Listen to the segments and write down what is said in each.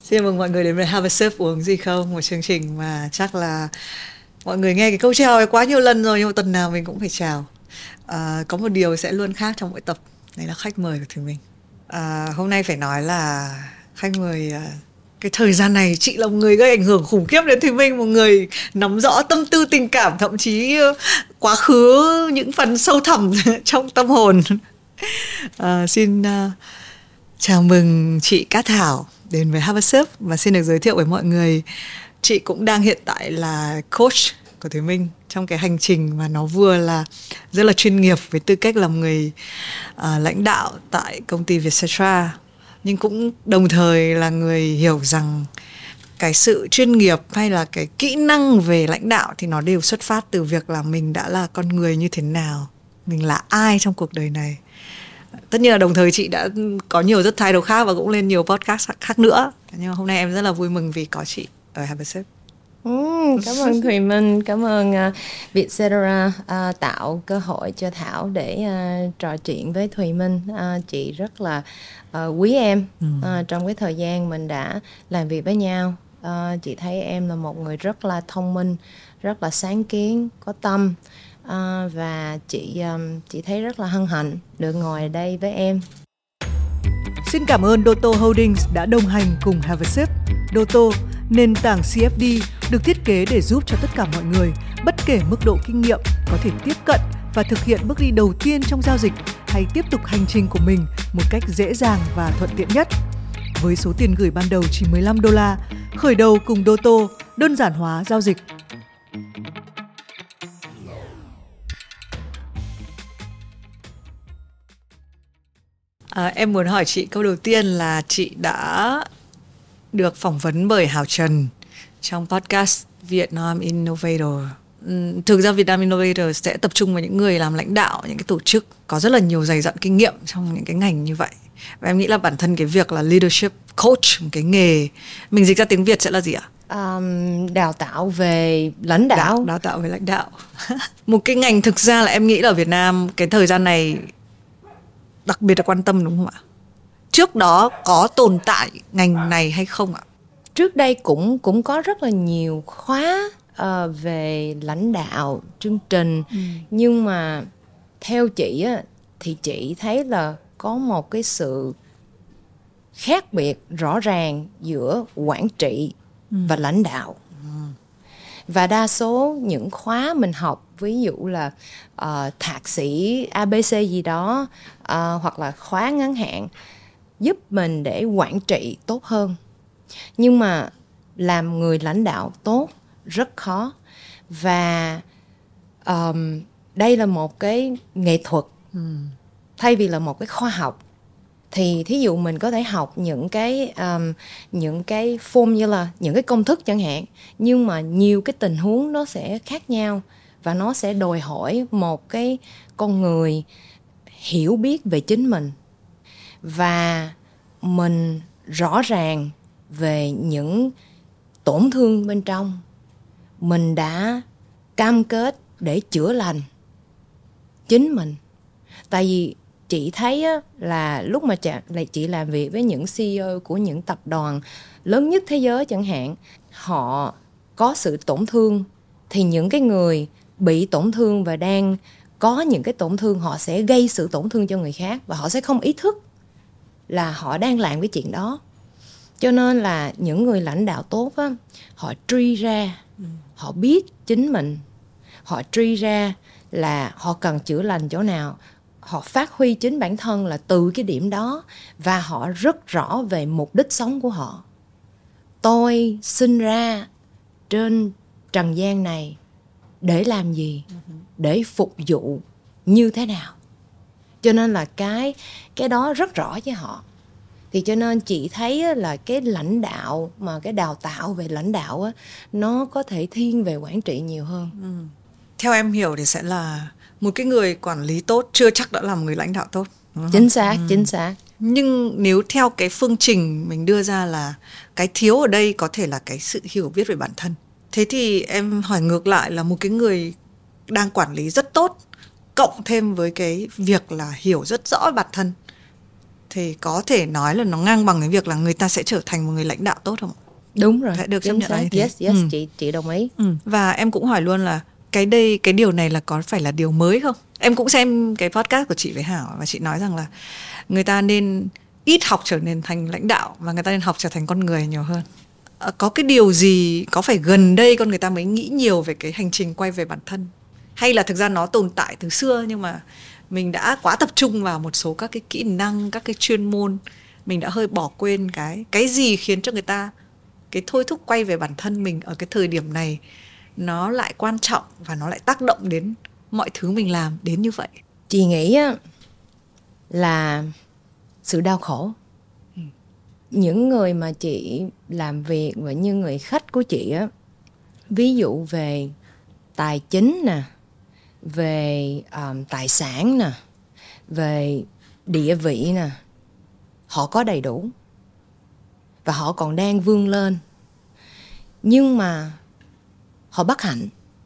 Xin mừng mọi người đến với Have a Sip uống gì không, một chương trình mà chắc là mọi người nghe cái câu chào này quá nhiều lần rồi, nhưng mà tuần nào mình cũng phải chào. Có một điều sẽ luôn khác trong mỗi tập, đấy là khách mời của tụi mình. Hôm nay phải nói là khách mời, cái thời gian này chị là một người gây ảnh hưởng khủng khiếp đến Thùy Minh, một người nắm rõ tâm tư tình cảm, thậm chí quá khứ những phần sâu thẳm trong tâm hồn. Xin chào mừng chị Cát Thảo đến với Have a Sip, và xin được giới thiệu với mọi người, chị cũng đang hiện tại là coach của Thùy Minh trong cái hành trình mà nó vừa là rất là chuyên nghiệp với tư cách là một người lãnh đạo tại công ty Vietcetera, nhưng cũng đồng thời là người hiểu rằng cái sự chuyên nghiệp hay là cái kỹ năng về lãnh đạo thì nó đều xuất phát từ việc là mình đã là con người như thế nào, mình là ai trong cuộc đời này. Tất nhiên là đồng thời chị đã có nhiều rất title khác và cũng lên nhiều podcast khác nữa. Nhưng mà hôm nay em rất là vui mừng vì có chị ở Have a Sip. Cảm ơn Thùy Minh, cảm ơn Vietcetera tạo cơ hội cho Thảo để trò chuyện với Thùy Minh. Chị rất là quý em trong cái thời gian mình đã làm việc với nhau. Chị thấy em là một người rất là thông minh, rất là sáng kiến, có tâm. Và chị thấy rất là hân hạnh được ngồi ở đây với em. Xin cảm ơn Doto Holdings đã đồng hành cùng Have a Sip. Doto, nền tảng CFD được thiết kế để giúp cho tất cả mọi người, bất kể mức độ kinh nghiệm, có thể tiếp cận và thực hiện bước đi đầu tiên trong giao dịch hay tiếp tục hành trình của mình một cách dễ dàng và thuận tiện nhất. Với số tiền gửi ban đầu chỉ $15, khởi đầu cùng Doto, đơn giản hóa giao dịch. Em muốn hỏi chị câu đầu tiên là chị đã được phỏng vấn bởi Hào Trần trong podcast Vietnam Innovator. Thực ra Vietnam Innovator sẽ tập trung vào những người làm lãnh đạo, những cái tổ chức có rất là nhiều dày dặn kinh nghiệm trong những cái ngành như vậy. Và em nghĩ là bản thân cái việc là leadership coach, một cái nghề, mình dịch ra tiếng Việt sẽ là gì ạ? Đào tạo về lãnh đạo. Đào tạo về lãnh đạo. Một cái ngành thực ra là em nghĩ là ở Việt Nam cái thời gian này đặc biệt là quan tâm, đúng không ạ? Trước đó có tồn tại ngành này hay không ạ? Trước đây cũng có rất là nhiều khóa về lãnh đạo, chương trình. Nhưng mà theo chị á, thì chị thấy là có một cái sự khác biệt rõ ràng giữa quản trị và lãnh đạo. Và đa số những khóa mình học, ví dụ là thạc sĩ ABC gì đó, hoặc là khóa ngắn hạn, giúp mình để quản trị tốt hơn. Nhưng mà làm người lãnh đạo tốt rất khó. Và đây là một cái nghệ thuật thay vì là một cái khoa học. Thì thí dụ mình có thể học những cái formula, những cái công thức chẳng hạn, nhưng mà nhiều cái tình huống nó sẽ khác nhau và nó sẽ đòi hỏi một cái con người hiểu biết về chính mình và mình rõ ràng về những tổn thương bên trong. Mình đã cam kết để chữa lành chính mình. Tại vì chị thấy á, là lúc mà chị làm việc với những CEO của những tập đoàn lớn nhất thế giới chẳng hạn, họ có sự tổn thương, thì những cái người bị tổn thương và đang có những cái tổn thương, họ sẽ gây sự tổn thương cho người khác và họ sẽ không ý thức là họ đang làm cái chuyện đó. Cho nên là những người lãnh đạo tốt á, họ truy ra, họ biết chính mình, họ truy ra là họ cần chữa lành chỗ nào, họ phát huy chính bản thân là từ cái điểm đó, và họ rất rõ về mục đích sống của họ. Tôi sinh ra trên trần gian này để làm gì, để phục vụ như thế nào. Cho nên là cái đó rất rõ với họ. Thì cho nên chị thấy là cái lãnh đạo, mà cái đào tạo về lãnh đạo á, nó có thể thiên về quản trị nhiều hơn. Theo em hiểu thì sẽ là một cái người quản lý tốt chưa chắc đã là một người lãnh đạo tốt. Chính xác, chính xác. Nhưng nếu theo cái phương trình mình đưa ra là cái thiếu ở đây có thể là cái sự hiểu biết về bản thân. Thế thì em hỏi ngược lại là một cái người đang quản lý rất tốt, cộng thêm với cái việc là hiểu rất rõ bản thân, thì có thể nói là nó ngang bằng cái việc là người ta sẽ trở thành một người lãnh đạo tốt không? Đúng rồi. Sẽ được chấp nhận là như thế. Yes, chị đồng ý. Và em cũng hỏi luôn là cái điều này là có phải là điều mới không? Em cũng xem cái podcast của chị với Hảo và chị nói rằng là người ta nên ít học trở nên thành lãnh đạo và người ta nên học trở thành con người nhiều hơn. Có cái điều gì, có phải gần đây con người ta mới nghĩ nhiều về cái hành trình quay về bản thân? Hay là thực ra nó tồn tại từ xưa nhưng mà mình đã quá tập trung vào một số các cái kỹ năng, các cái chuyên môn, mình đã hơi bỏ quên cái gì khiến cho người ta cái thôi thúc quay về bản thân mình ở cái thời điểm này nó lại quan trọng và nó lại tác động đến mọi thứ mình làm đến như vậy? Chị nghĩ á, là sự đau khổ. Những người mà chị làm việc và như người khách của chị á, ví dụ về tài chính nè, về tài sản nè, về địa vị nè, họ có đầy đủ và họ còn đang vươn lên, nhưng mà họ bất hạnh,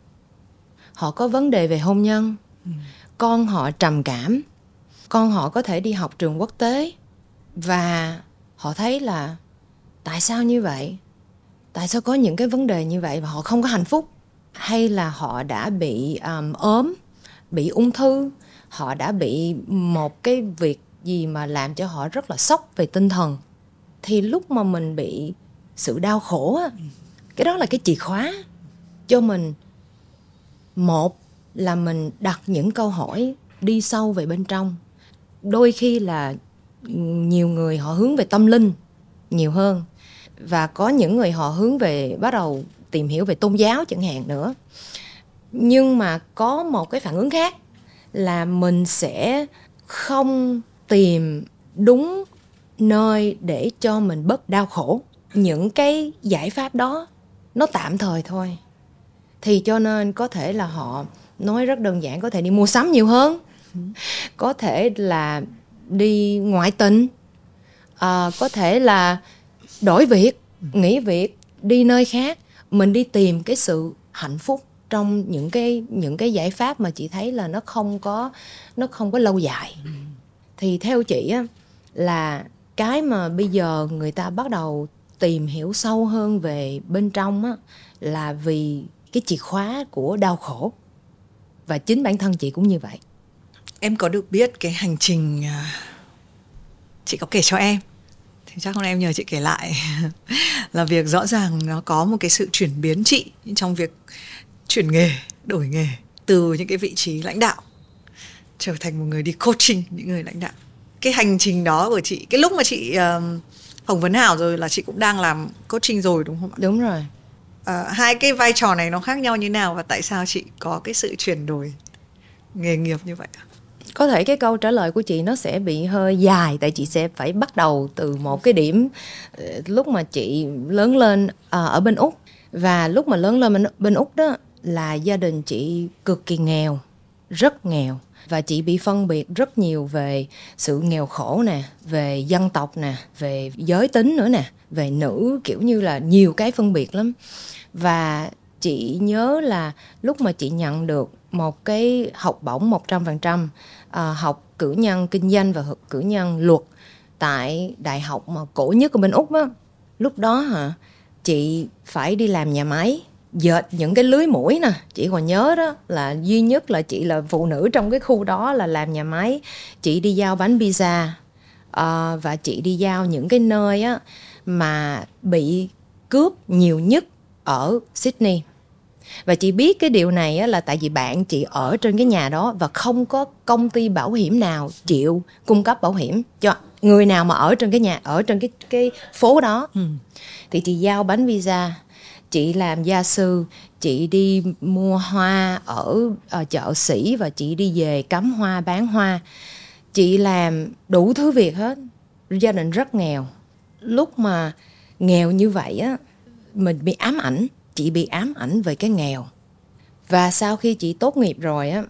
họ có vấn đề về hôn nhân, con họ trầm cảm, con họ có thể đi học trường quốc tế và họ thấy là tại sao như vậy, tại sao có những cái vấn đề như vậy và họ không có hạnh phúc, hay là họ đã bị ốm, bị ung thư, họ đã bị một cái việc gì mà làm cho họ rất là sốc về tinh thần. Thì lúc mà mình bị sự đau khổ á, cái đó là cái chìa khóa cho mình. Một là mình đặt những câu hỏi đi sâu về bên trong. Đôi khi là nhiều người họ hướng về tâm linh nhiều hơn, và có những người họ hướng về bắt đầu tìm hiểu về tôn giáo chẳng hạn nữa. Nhưng mà có một cái phản ứng khác là mình sẽ không tìm đúng nơi để cho mình bớt đau khổ. Những cái giải pháp đó nó tạm thời thôi. Thì cho nên có thể là họ nói rất đơn giản, có thể đi mua sắm nhiều hơn, có thể là đi ngoại tình, có thể là đổi việc, nghỉ việc, đi nơi khác. Mình đi tìm cái sự hạnh phúc trong những cái giải pháp mà chị thấy là nó không có lâu dài. Thì theo chị á, là cái mà bây giờ người ta bắt đầu tìm hiểu sâu hơn về bên trong á, là vì cái chìa khóa của đau khổ. Và chính bản thân chị cũng như vậy. Em có được biết cái hành trình, chị có kể cho em thì chắc hôm nay em nhờ chị kể lại là việc rõ ràng nó có một cái sự chuyển biến chị trong việc chuyển nghề, đổi nghề từ những cái vị trí lãnh đạo trở thành một người đi coaching những người lãnh đạo. Cái hành trình đó của chị, cái lúc mà chị phỏng vấn Hảo rồi là chị cũng đang làm coaching rồi đúng không ạ? Đúng rồi. Hai cái vai trò này nó khác nhau như nào và tại sao chị có cái sự chuyển đổi nghề nghiệp như vậy? Có thể cái câu trả lời của chị nó sẽ bị hơi dài, tại chị sẽ phải bắt đầu từ một cái điểm lúc mà chị lớn lên ở bên Úc. Và lúc mà lớn lên bên Úc đó là gia đình chị cực kỳ nghèo, rất nghèo. Và chị bị phân biệt rất nhiều về sự nghèo khổ nè, về dân tộc nè, về giới tính nữa nè, về nữ, kiểu như là nhiều cái phân biệt lắm. Và chị nhớ là lúc mà chị nhận được một cái học bổng 100%, học cử nhân kinh doanh và cử nhân luật tại đại học mà cổ nhất ở bên Úc á, lúc đó chị phải đi làm nhà máy dệt những cái lưới mũi nè. Chị còn nhớ đó là duy nhất là chị là phụ nữ trong cái khu đó là làm nhà máy. Chị đi giao bánh pizza, và chị đi giao những cái nơi á mà bị cướp nhiều nhất ở Sydney. Và chị biết cái điều này á, là tại vì bạn chị ở trên cái nhà đó và không có công ty bảo hiểm nào chịu cung cấp bảo hiểm cho người nào mà ở trên cái nhà, ở trên cái phố đó. Thì chị giao bánh pizza, chị làm gia sư, chị đi mua hoa ở chợ Sĩ và chị đi về cắm hoa, bán hoa. Chị làm đủ thứ việc hết. Gia đình rất nghèo. Lúc mà nghèo như vậy á, mình bị ám ảnh. Chị bị ám ảnh về cái nghèo. Và sau khi chị tốt nghiệp rồi á,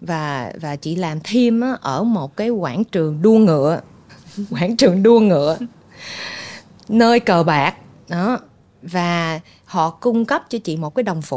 và chị làm thêm á, ở một cái quảng trường đua ngựa, quảng trường đua ngựa, nơi cờ bạc đó. Và họ cung cấp cho chị một cái đồng phục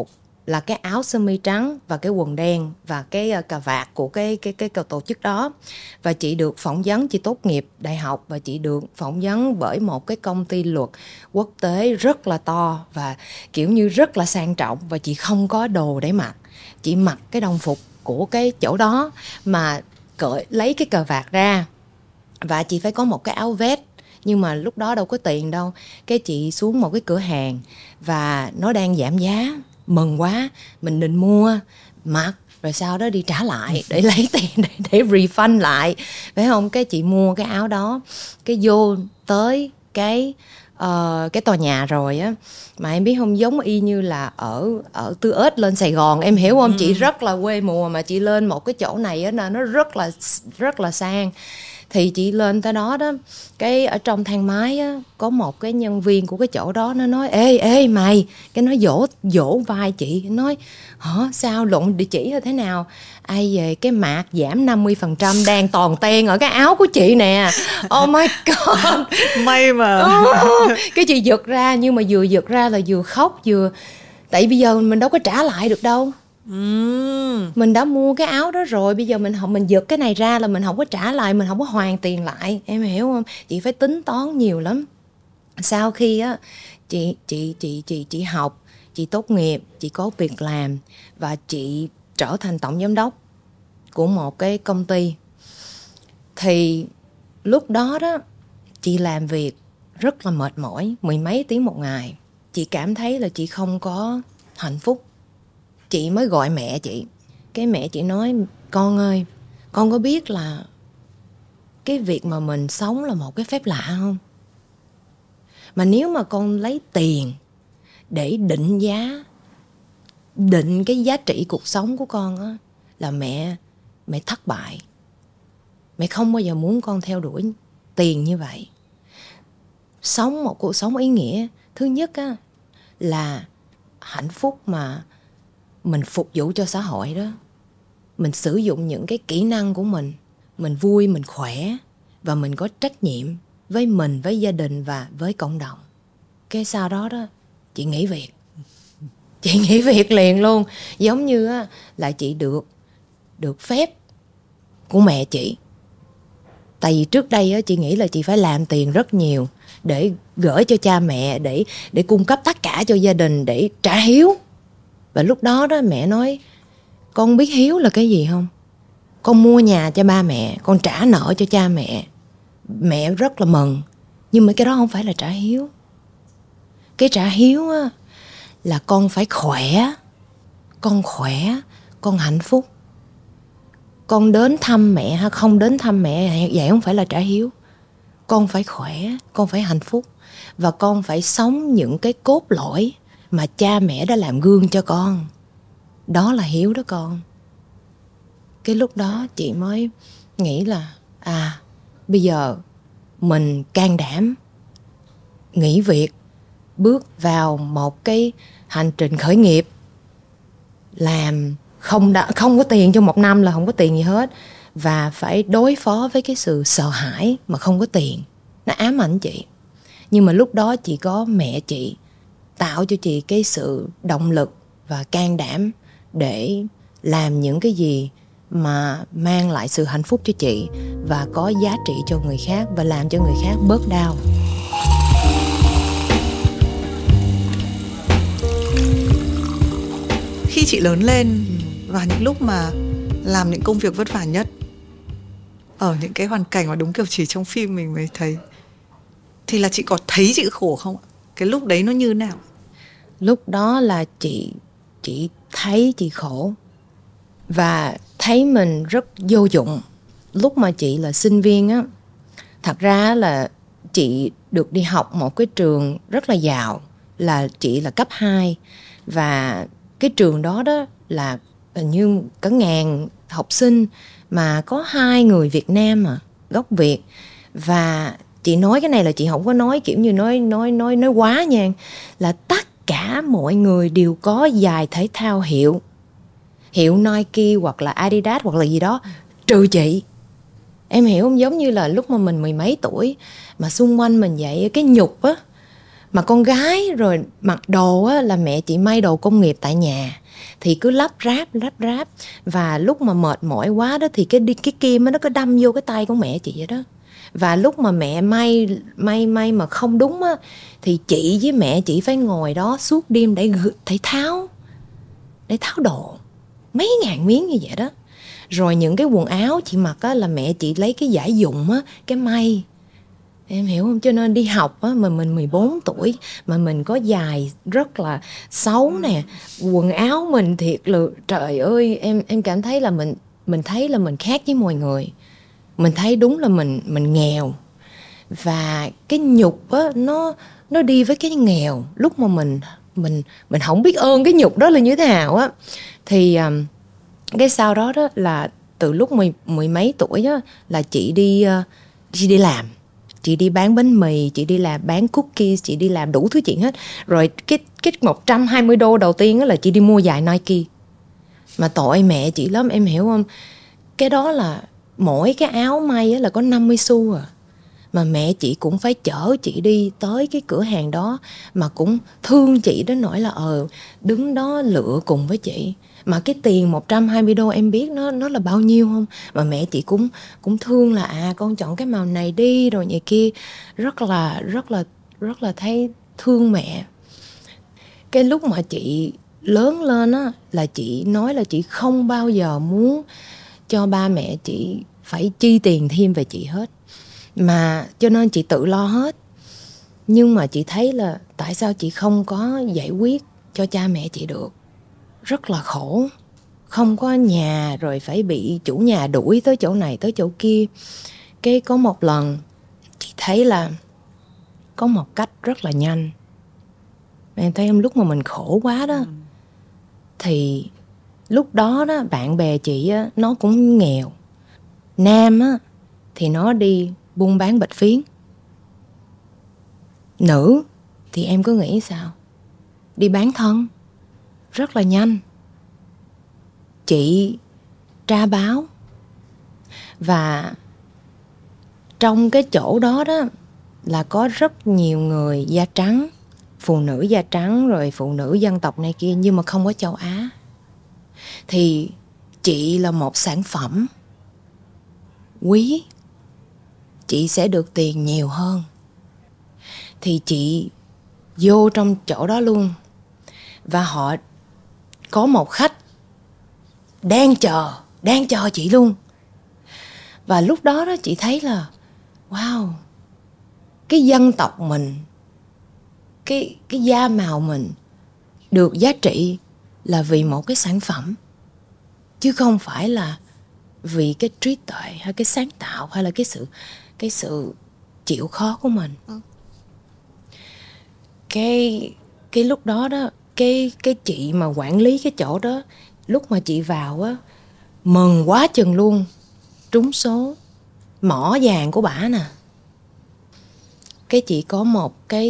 là cái áo sơ mi trắng và cái quần đen và cái cà vạt của cái tổ chức đó. Và chị được phỏng vấn, chị tốt nghiệp đại học và chị được phỏng vấn bởi một cái công ty luật quốc tế rất là to và kiểu như rất là sang trọng, và chị không có đồ để mặc. Chị mặc cái đồng phục của cái chỗ đó mà lấy cái cà vạt ra, và chị phải có một cái áo vest. Nhưng mà lúc đó đâu có tiền đâu. Cái chị xuống một cái cửa hàng và nó đang giảm giá, mừng quá, mình định mua mặc rồi sau đó đi trả lại để lấy tiền để refund lại, phải không? Cái chị mua cái áo đó, cái vô tới cái tòa nhà rồi á, mà em biết không, giống y như là ở Tư Ết lên Sài Gòn, em hiểu không? Chị rất là quê mùa mà chị lên một cái chỗ này á, nó rất là sang. Thì chị lên tới đó đó, cái ở trong thang máy á, có một cái nhân viên của cái chỗ đó, nó nói ê mày, cái nó vỗ vai chị, nói hả sao lộn địa chỉ hay thế nào, ai về cái mạc giảm 50% đang toàn ten ở cái áo của chị nè. Oh my god, may mà. Cái chị giật ra, nhưng mà vừa giật ra là vừa khóc vừa, tại bây giờ mình đâu có trả lại được đâu. Mình đã mua cái áo đó rồi, bây giờ mình giật cái này ra là mình không có trả lại, mình không có hoàn tiền lại, em hiểu không? Chị phải tính toán nhiều lắm. Sau khi á chị học, chị tốt nghiệp, chị có việc làm và chị trở thành tổng giám đốc của một cái công ty, thì lúc đó đó chị làm việc rất là mệt mỏi, mười mấy tiếng một ngày. Chị cảm thấy là chị không có hạnh phúc. Chị mới gọi mẹ chị. Cái mẹ chị nói, con ơi, con có biết là cái việc mà mình sống là một cái phép lạ không? Mà nếu mà con lấy tiền để định cái giá trị cuộc sống của con á, là mẹ thất bại. Mẹ không bao giờ muốn con theo đuổi tiền như vậy. Sống một cuộc sống ý nghĩa, thứ nhất á, là hạnh phúc mà mình phục vụ cho xã hội đó. Mình sử dụng những cái kỹ năng của mình vui, mình khỏe và mình có trách nhiệm với mình, với gia đình và với cộng đồng. Cái sau đó đó, chị nghỉ việc. Chị nghỉ việc liền luôn. Giống như á, là chị được phép của mẹ chị. Tại vì trước đây á, chị nghĩ là chị phải làm tiền rất nhiều để gửi cho cha mẹ, để cung cấp tất cả cho gia đình, để trả hiếu. Và lúc đó đó mẹ nói, con biết hiếu là cái gì không? Con mua nhà cho ba mẹ, con trả nợ cho cha mẹ. Mẹ rất là mừng. Nhưng mà cái đó không phải là trả hiếu. Cái trả hiếu á, là con phải khỏe. Con khỏe, con hạnh phúc. Con đến thăm mẹ hay không đến thăm mẹ, vậy không phải là trả hiếu. Con phải khỏe, con phải hạnh phúc. Và con phải sống những cái cốt lõi mà cha mẹ đã làm gương cho con. Đó là hiếu đó con. Cái lúc đó chị mới nghĩ là bây giờ mình can đảm nghỉ việc, bước vào một cái hành trình khởi nghiệp, làm không có tiền trong 1 năm, là không có tiền gì hết, và phải đối phó với cái sự sợ hãi mà không có tiền. Nó ám ảnh chị. Nhưng mà lúc đó chỉ có mẹ chị tạo cho chị cái sự động lực và can đảm để làm những cái gì mà mang lại sự hạnh phúc cho chị và có giá trị cho người khác và làm cho người khác bớt đau. Khi chị lớn lên và những lúc mà làm những công việc vất vả nhất, ở những cái hoàn cảnh mà đúng kiểu chỉ trong phim mình mới thấy, thì là chị có thấy chị khổ không ạ? Cái lúc đấy nó như nào? Lúc đó là chị thấy chị khổ và thấy mình rất vô dụng. Lúc mà chị là sinh viên á, thật ra là chị được đi học một cái trường rất là giàu, là chị là cấp 2. Và cái trường đó đó là như cả 1000 học sinh, mà có 2 người Việt Nam mà, gốc Việt. Và chị nói cái này là chị không có nói kiểu như nói quá nha, là tất cả mọi người đều có giày thể thao hiệu Nike hoặc là Adidas hoặc là gì đó, trừ chị. Em hiểu không? Giống như là lúc mà mình 10 mấy tuổi mà xung quanh mình vậy, cái nhục á, Mà con gái rồi mặc đồ á, là mẹ chị may đồ công nghiệp tại nhà, thì cứ lắp ráp, và lúc mà mệt mỏi quá đó thì cái kim nó cứ đâm vô cái tay của mẹ chị vậy đó. Và lúc mà mẹ may mà không đúng á, thì chị với mẹ chị phải ngồi đó suốt đêm để tháo đồ mấy ngàn miếng như vậy đó. Rồi những cái quần áo chị mặc á, là mẹ chị lấy cái dải dụng á, cái may. Em hiểu không? Cho nên đi học á, mà mình 14 tuổi mà mình có giày rất là xấu nè, quần áo mình thiệt là trời ơi, em cảm thấy là mình thấy là mình khác với mọi người. Mình thấy đúng là mình nghèo. Và cái nhục á, nó đi với cái nghèo. Lúc mà mình không biết ơn cái nhục đó là như thế nào á. Thì cái sau đó đó là từ lúc mười mấy tuổi á, là chị đi làm. Chị đi bán bánh mì, chị đi làm bán cookies, chị đi làm đủ thứ chuyện hết. Rồi cái $120 đầu tiên là chị đi mua giày Nike. Mà tội mẹ chị lắm, em hiểu không? Cái đó là mỗi cái áo may là có 50 xu à. Mà mẹ chị cũng phải chở chị đi tới cái cửa hàng đó, mà cũng thương chị đến nỗi là đứng đó lựa cùng với chị. Mà cái tiền $120 em biết nó là bao nhiêu không? Mà mẹ chị cũng thương là con chọn cái màu này đi rồi vậy kia. Rất là thấy thương mẹ. Cái lúc mà chị lớn lên á, là chị nói là chị không bao giờ muốn cho ba mẹ chị phải chi tiền thêm về chị hết. Mà cho nên chị tự lo hết. Nhưng mà chị thấy là tại sao chị không có giải quyết cho cha mẹ chị được. Rất là khổ. Không có nhà rồi phải bị chủ nhà đuổi tới chỗ này tới chỗ kia. Cái có một lần chị thấy là có một cách rất là nhanh. Em thấy em lúc mà mình khổ quá đó, thì lúc đó đó bạn bè chị á, nó cũng nghèo. Nam á thì nó đi buôn bán bạch phiến. Nữ thì em cứ nghĩ sao? Đi bán thân. Rất là nhanh. Chị tra báo. Và trong cái chỗ đó đó là có rất nhiều người da trắng, phụ nữ da trắng rồi phụ nữ dân tộc này kia, nhưng mà không có châu Á. Thì chị là một sản phẩm quý, chị sẽ được tiền nhiều hơn. Thì chị vô trong chỗ đó luôn. Và họ có một khách đang chờ chị luôn. Và lúc đó đó chị thấy là wow, cái dân tộc mình, cái da màu mình được giá trị là vì một cái sản phẩm, chứ không phải là vì cái trí tuệ hay cái sáng tạo hay là cái sự chịu khó của mình. Cái lúc đó đó, cái chị mà quản lý cái chỗ đó, lúc mà chị vào á, mừng quá chừng luôn. Trúng số mỏ vàng của bả nè. Cái chị có một cái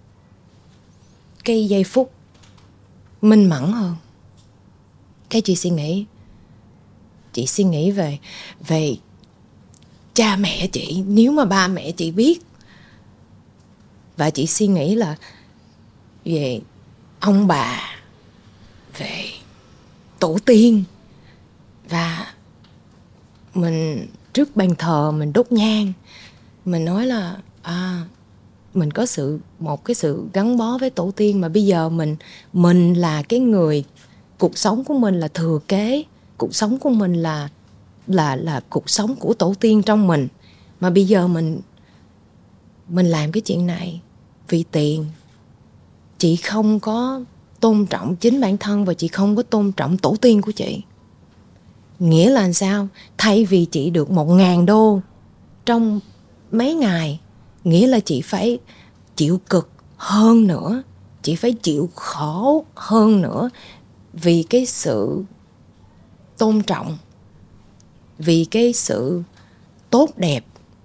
giây phút minh mẫn hơn. Cái chị suy nghĩ về cha mẹ chị, nếu mà ba mẹ chị biết. Và chị suy nghĩ là về ông bà, về tổ tiên. Và mình trước bàn thờ mình đốt nhang, mình nói là mình có một cái sự gắn bó với tổ tiên. Mà bây giờ mình là cái người, cuộc sống của mình là thừa kế, cuộc sống của mình là cuộc sống của tổ tiên trong mình. Mà bây giờ mình làm cái chuyện này vì tiền. Chị không có tôn trọng chính bản thân và chị không có tôn trọng tổ tiên của chị. Nghĩa là sao? Thay vì chị được $1.000 trong mấy ngày, nghĩa là chị phải chịu cực hơn nữa, chị phải chịu khổ hơn nữa, vì cái sự tôn trọng, vì cái sự tốt đẹp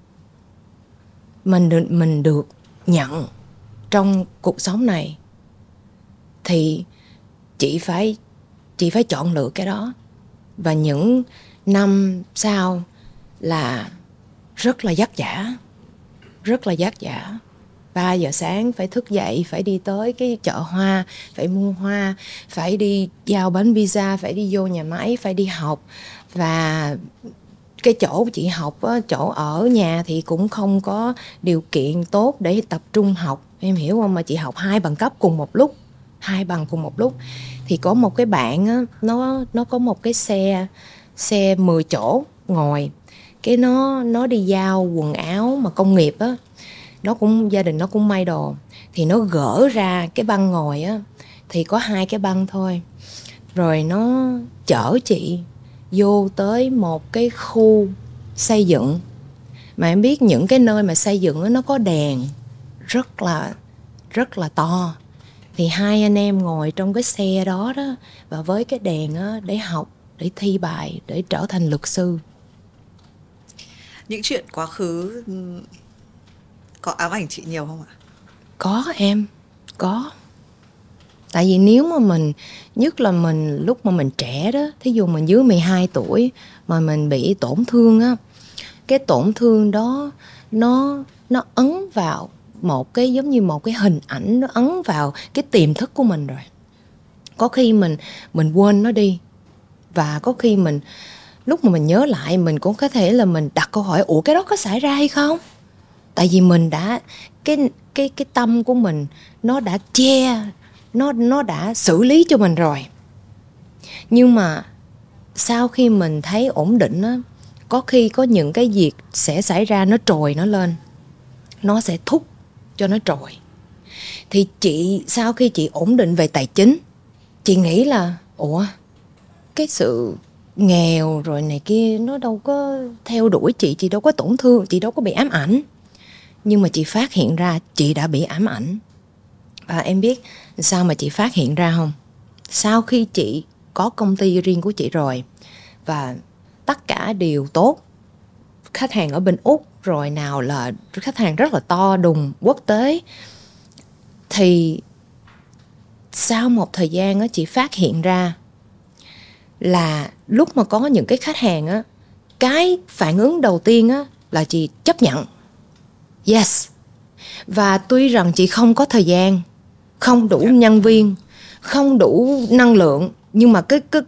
mình được nhận trong cuộc sống này. Thì chị phải chọn lựa cái đó. Và những năm sau là rất là vất vả. 3 giờ sáng phải thức dậy, phải đi tới cái chợ hoa, phải mua hoa, phải đi giao bánh pizza, phải đi vô nhà máy, phải đi học. Và cái chỗ chị học á, chỗ ở nhà thì cũng không có điều kiện tốt để tập trung học, em hiểu không? Mà chị học 2 bằng cấp cùng một lúc, 2 bằng cùng một lúc. Thì có một cái bạn á, nó có một cái xe 10 chỗ ngồi, cái nó đi giao quần áo mà công nghiệp á, gia đình nó cũng may đồ, thì nó gỡ ra cái băng ngồi á, thì có 2 cái băng thôi. Rồi nó chở chị vô tới một cái khu xây dựng, mà em biết những cái nơi mà xây dựng đó, nó có đèn rất là to. Thì 2 anh em ngồi trong cái xe đó đó, và với cái đèn đó để học, để thi bài, để trở thành luật sư. Những chuyện quá khứ có ám ảnh chị nhiều không ạ? Có em, có. Tại vì nếu mà mình, nhất là mình lúc mà mình trẻ đó, thí dụ mình dưới 12 tuổi mà mình bị tổn thương á, cái tổn thương đó nó ấn vào một cái, giống như một cái hình ảnh, nó ấn vào cái tiềm thức của mình rồi. Có khi mình quên nó đi, và có khi lúc mà mình nhớ lại, mình cũng có thể là mình đặt câu hỏi, ủa cái đó có xảy ra hay không? Tại vì mình đã, cái tâm của mình nó đã nó đã xử lý cho mình rồi. Nhưng mà sau khi mình thấy ổn định á, có khi có những cái việc sẽ xảy ra, nó trồi nó lên, nó sẽ thúc cho nó trồi. Thì chị, sau khi chị ổn định về tài chính, chị nghĩ là ủa, cái sự nghèo rồi này kia nó đâu có theo đuổi chị đâu có tổn thương, chị đâu có bị ám ảnh. Nhưng mà chị phát hiện ra chị đã bị ám ảnh. Và em biết sao mà chị phát hiện ra không? Sau khi chị có công ty riêng của chị rồi, và tất cả đều tốt, khách hàng ở bên Úc rồi, nào là khách hàng rất là to đùng quốc tế, thì sau một thời gian á, chị phát hiện ra là lúc mà có những cái khách hàng á, cái phản ứng đầu tiên á là chị chấp nhận. Yes. Và tuy rằng chị không có thời gian, không đủ nhân viên, không đủ năng lượng, nhưng mà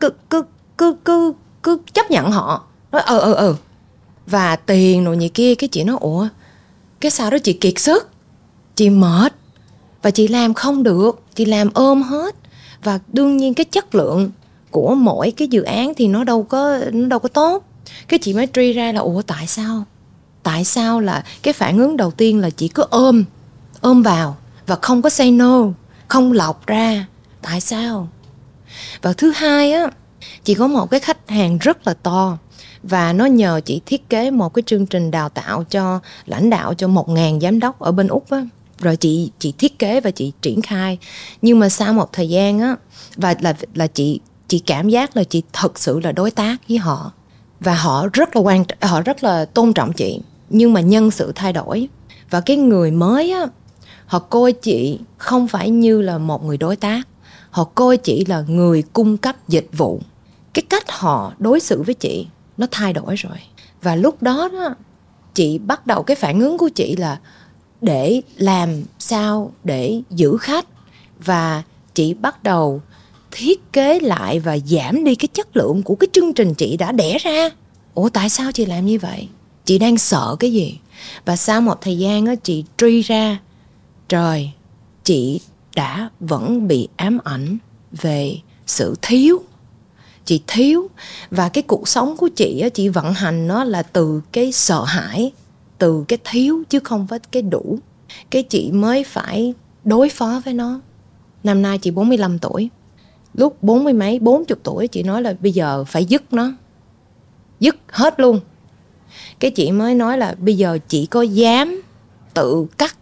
cứ chấp nhận họ. Nói và tiền rồi như kia, cái chị nói ủa, cái sau đó chị kiệt sức, chị mệt, và chị làm không được, chị làm ôm hết. Và đương nhiên cái chất lượng của mỗi cái dự án thì nó đâu có tốt. Cái chị mới truy ra là ủa tại sao là cái phản ứng đầu tiên là chị cứ ôm vào và không có say no, không lọc ra. Tại sao? Và thứ hai á, chị có một cái khách hàng rất là to, và nó nhờ chị thiết kế một cái chương trình đào tạo cho lãnh đạo cho 1.000 giám đốc ở bên Úc á. Rồi chị thiết kế và chị triển khai. Nhưng mà sau một thời gian á, và là chị cảm giác là chị thật sự là đối tác với họ, và họ rất là tôn trọng chị. Nhưng mà nhân sự thay đổi, và cái người mới á, họ coi chị không phải như là một người đối tác, họ coi chị là người cung cấp dịch vụ. Cái cách họ đối xử với chị nó thay đổi rồi. Và lúc đó chị bắt đầu, cái phản ứng của chị là để làm sao để giữ khách, và chị bắt đầu thiết kế lại và giảm đi cái chất lượng của cái chương trình chị đã đẻ ra. Ủa tại sao chị làm như vậy? Chị đang sợ cái gì? Và sau một thời gian á, chị truy ra, trời, chị đã vẫn bị ám ảnh về sự thiếu. Chị thiếu. Và cái cuộc sống của chị á, chị vận hành nó là từ cái sợ hãi, từ cái thiếu chứ không phải cái đủ. Cái chị mới phải đối phó với nó. Năm nay chị 45 tuổi. Lúc 40 tuổi chị nói là bây giờ phải dứt nó, dứt hết luôn. Cái chị mới nói là bây giờ chị có dám tự cắt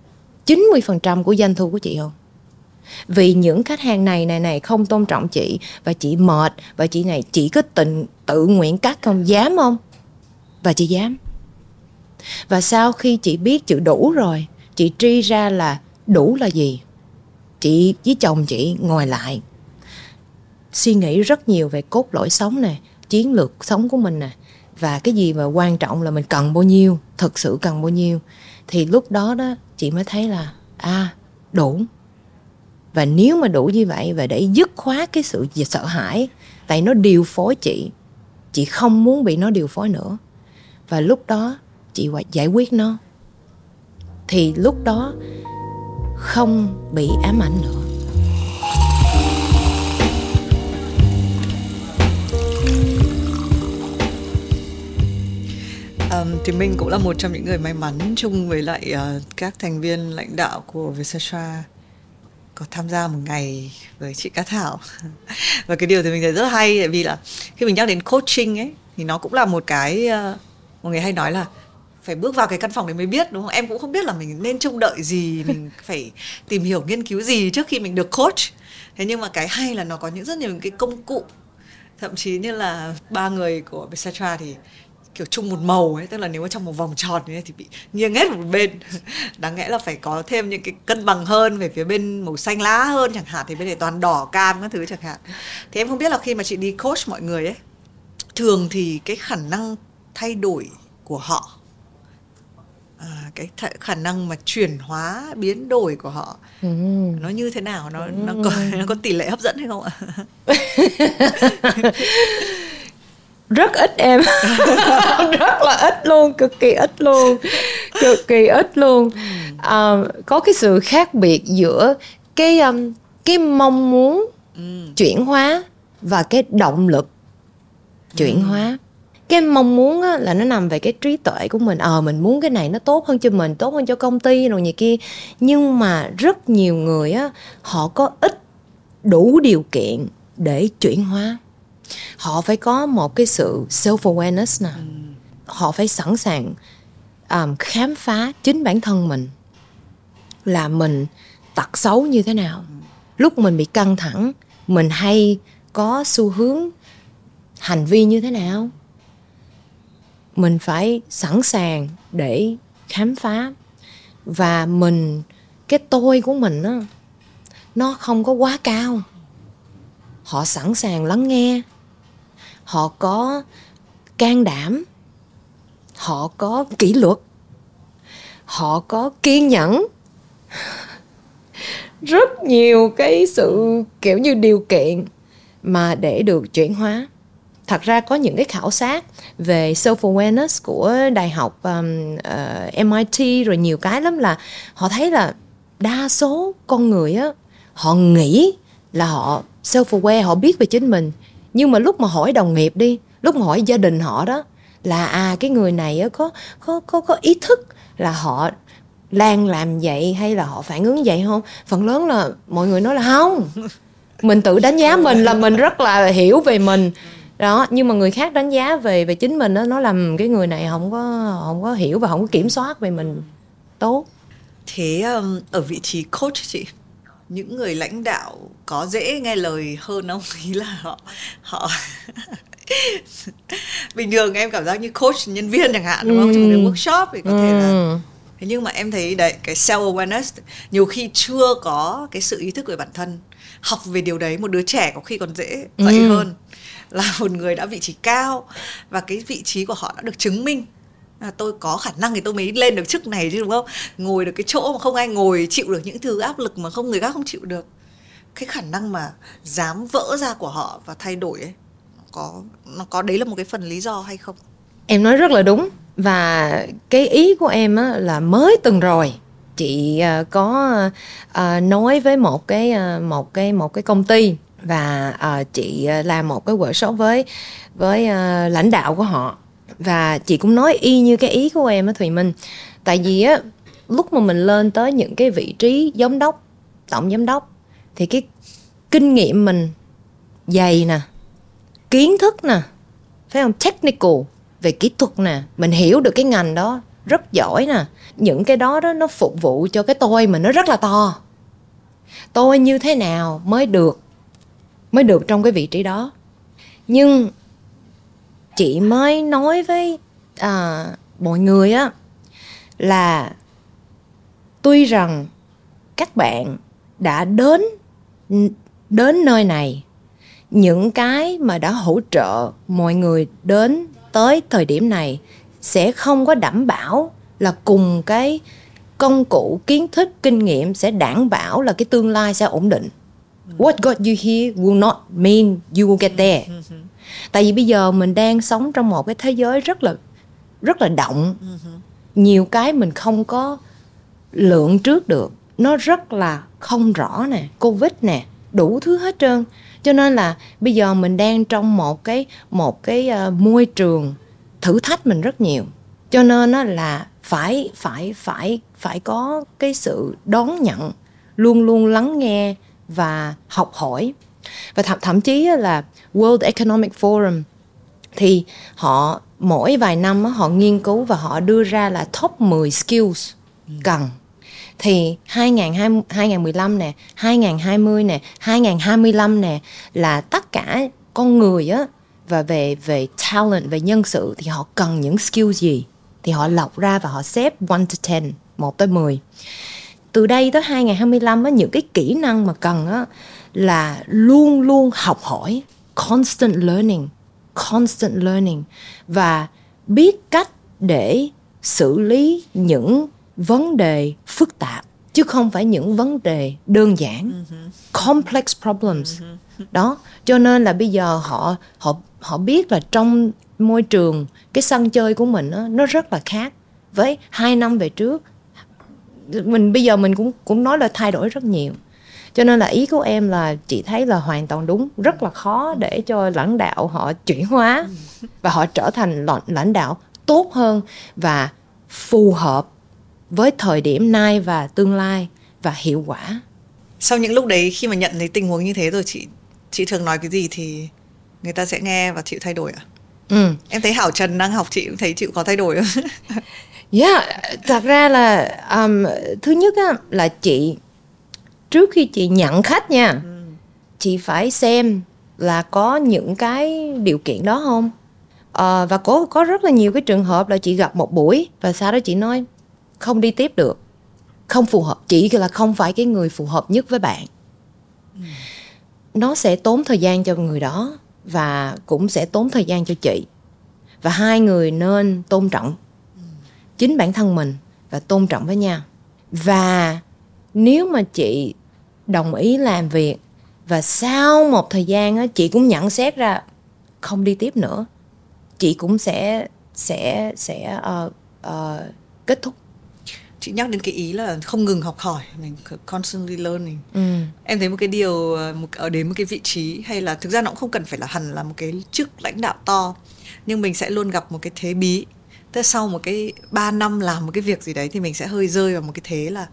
90% của doanh thu của chị không? Vì những khách hàng này không tôn trọng chị, và chị mệt, và chị này chị có tự nguyện cắt không? Dám không? Và chị dám. Và sau khi chị biết chữ đủ rồi, chị truy ra là đủ là gì. Chị với chồng chị ngồi lại, suy nghĩ rất nhiều về cốt lõi sống nè, chiến lược sống của mình nè, và cái gì mà quan trọng là mình cần bao nhiêu, thực sự cần bao nhiêu. Thì lúc đó chị chị mới thấy là đủ. Và nếu mà đủ như vậy, và để dứt khoát cái sự sợ hãi, tại nó điều phối chị không muốn bị nó điều phối nữa, và lúc đó chị giải quyết nó, thì lúc đó không bị ám ảnh nữa. Thì mình cũng là một trong những người may mắn chung với lại các thành viên lãnh đạo của Vietcetera có tham gia một ngày với chị Cát Thảo. Và cái điều thì mình thấy rất hay, tại vì là khi mình nhắc đến coaching ấy thì nó cũng là một cái mọi người hay nói là phải bước vào cái căn phòng đấy mới biết, đúng không? Em cũng không biết là mình nên trông đợi gì, mình phải tìm hiểu nghiên cứu gì trước khi mình được coach. Thế nhưng mà cái hay là nó có rất nhiều cái công cụ, thậm chí như là 3 người của Vietcetera thì kiểu chung một màu ấy, tức là nếu mà trong một vòng tròn như thế thì bị nghiêng hết một bên. Đáng lẽ là phải có thêm những cái cân bằng hơn về phía bên màu xanh lá hơn chẳng hạn, thì bên này toàn đỏ cam các thứ chẳng hạn. Thì em không biết là khi mà chị đi coach mọi người ấy, thường thì cái khả năng thay đổi của họ, cái khả năng mà chuyển hóa biến đổi của họ nó như thế nào, nó có tỷ lệ hấp dẫn hay không ạ? Rất ít em. Rất là ít luôn, cực kỳ ít luôn. Có cái sự khác biệt giữa cái mong muốn chuyển hóa và cái động lực chuyển hóa. Cái mong muốn á, là nó nằm về cái trí tuệ của mình. Mình muốn cái này nó tốt hơn cho mình, tốt hơn cho công ty rồi này kia. Nhưng mà rất nhiều người á, họ có ít đủ điều kiện để chuyển hóa. Họ phải có một cái sự self-awareness nè. Họ phải sẵn sàng khám phá chính bản thân mình, là mình tật xấu như thế nào. Lúc mình bị căng thẳng, mình hay có xu hướng hành vi như thế nào. Mình phải sẵn sàng để khám phá. Và cái tôi của mình á, nó không có quá cao. Họ sẵn sàng lắng nghe. Họ có can đảm. Họ có kỷ luật. Họ có kiên nhẫn. Rất nhiều cái sự kiểu như điều kiện mà để được chuyển hóa. Thật ra có những cái khảo sát về self-awareness của đại học MIT rồi nhiều cái lắm, là họ thấy là đa số con người á, họ nghĩ là họ self-aware, họ biết về chính mình. Nhưng mà lúc mà hỏi đồng nghiệp đi, lúc mà hỏi gia đình họ đó, là cái người này á, có ý thức là họ đang làm vậy hay là họ phản ứng vậy không? Phần lớn là mọi người nói là không. Mình tự đánh giá mình là mình rất là hiểu về mình. Đó, nhưng mà người khác đánh giá về chính mình đó, nó làm cái người này không có hiểu và không có kiểm soát về mình tốt. Thế ở vị trí coach chị, những người lãnh đạo có dễ nghe lời hơn không? Ý là họ bình thường em cảm giác như coach nhân viên chẳng hạn, đúng không? Trong cái workshop thì có thể là. Thế nhưng mà em thấy đấy, cái self-awareness nhiều khi chưa có cái sự ý thức về bản thân. Học về điều đấy, một đứa trẻ có khi còn dễ vậy hơn là một người đã vị trí cao và cái vị trí của họ đã được chứng minh. Tôi có khả năng thì tôi mới lên được chức này chứ, đúng không? Ngồi được cái chỗ mà không ai ngồi, chịu được những thứ áp lực mà người khác không chịu được. Cái khả năng mà dám vỡ ra của họ và thay đổi ấy, nó có đấy là một cái phần lý do hay không? Em nói rất là đúng. Và cái ý của em á, là mới từng rồi chị có nói với một cái công ty, và chị làm một cái workshop với lãnh đạo của họ. Và chị cũng nói y như cái ý của em á Thùy Minh. Tại vì á, lúc mà mình lên tới những cái vị trí giám đốc, tổng giám đốc, thì cái kinh nghiệm mình dày nè, kiến thức nè, phải không, technical về kỹ thuật nè, mình hiểu được cái ngành đó rất giỏi nè. Những cái đó nó phục vụ cho cái tôi mình nó rất là to. Tôi như thế nào mới được trong cái vị trí đó. Nhưng chị mới nói với mọi người á, là tuy rằng các bạn đã đến nơi này, những cái mà đã hỗ trợ mọi người đến tới thời điểm này sẽ không có đảm bảo là cùng cái công cụ, kiến thức, kinh nghiệm sẽ đảm bảo là cái tương lai sẽ ổn định. What got you here will not mean you will get there. Tại vì bây giờ mình đang sống trong một cái thế giới rất là động. Nhiều cái mình không có lượng trước được. Nó rất là không rõ nè, Covid nè, đủ thứ hết trơn. Cho nên là bây giờ mình đang trong một cái môi trường thử thách mình rất nhiều. Cho nên là phải có cái sự đón nhận, luôn luôn lắng nghe và học hỏi. Và thậm chí là World Economic Forum thì họ mỗi vài năm họ nghiên cứu và họ đưa ra là top 10 skills cần. Thì 2015 nè, 2020 nè, 2025 nè là tất cả con người á, và về talent, về nhân sự thì họ cần những skill gì thì họ lọc ra và họ xếp 1 to 10, 1 tới 10. Từ đây tới 2025 á, những cái kỹ năng mà cần á là luôn luôn học hỏi, constant learning và biết cách để xử lý những vấn đề phức tạp chứ không phải những vấn đề đơn giản, complex problems. Đó, cho nên là bây giờ họ biết là trong môi trường, cái sân chơi của mình đó, nó rất là khác với 2 năm về trước. Bây giờ mình cũng nói là thay đổi rất nhiều. Cho nên là ý của em là chị thấy là hoàn toàn đúng. Rất là khó để cho lãnh đạo họ chuyển hóa và họ trở thành lãnh đạo tốt hơn và phù hợp với thời điểm nay và tương lai và hiệu quả. Sau những lúc đấy, khi mà nhận thấy tình huống như thế rồi, chị thường nói cái gì thì người ta sẽ nghe và chịu thay đổi ạ? Em thấy Hảo Trần đang học, chị cũng thấy chịu có thay đổi không? Yeah, thật ra là thứ nhất á, là chị trước khi chị nhận khách nha, chị phải xem là có những cái điều kiện đó không. Và có rất là nhiều cái trường hợp là chị gặp một buổi và sau đó chị nói không đi tiếp được, không phù hợp, chị là không phải cái người phù hợp nhất với bạn. Nó sẽ tốn thời gian cho người đó và cũng sẽ tốn thời gian cho chị. Và hai người nên tôn trọng chính bản thân mình và tôn trọng với nhau. Và nếu mà chị đồng ý làm việc và sau một thời gian á, chị cũng nhận xét ra không đi tiếp nữa, chị cũng sẽ kết thúc. Chị nhắc đến cái ý là không ngừng học hỏi, mình constantly learning. Em thấy một cái điều ở đến một cái vị trí, hay là thực ra nó cũng không cần phải là hẳn là một cái chức lãnh đạo to, nhưng mình sẽ luôn gặp một cái thế bí. Tức là sau một cái 3 năm làm một cái việc gì đấy thì mình sẽ hơi rơi vào một cái thế là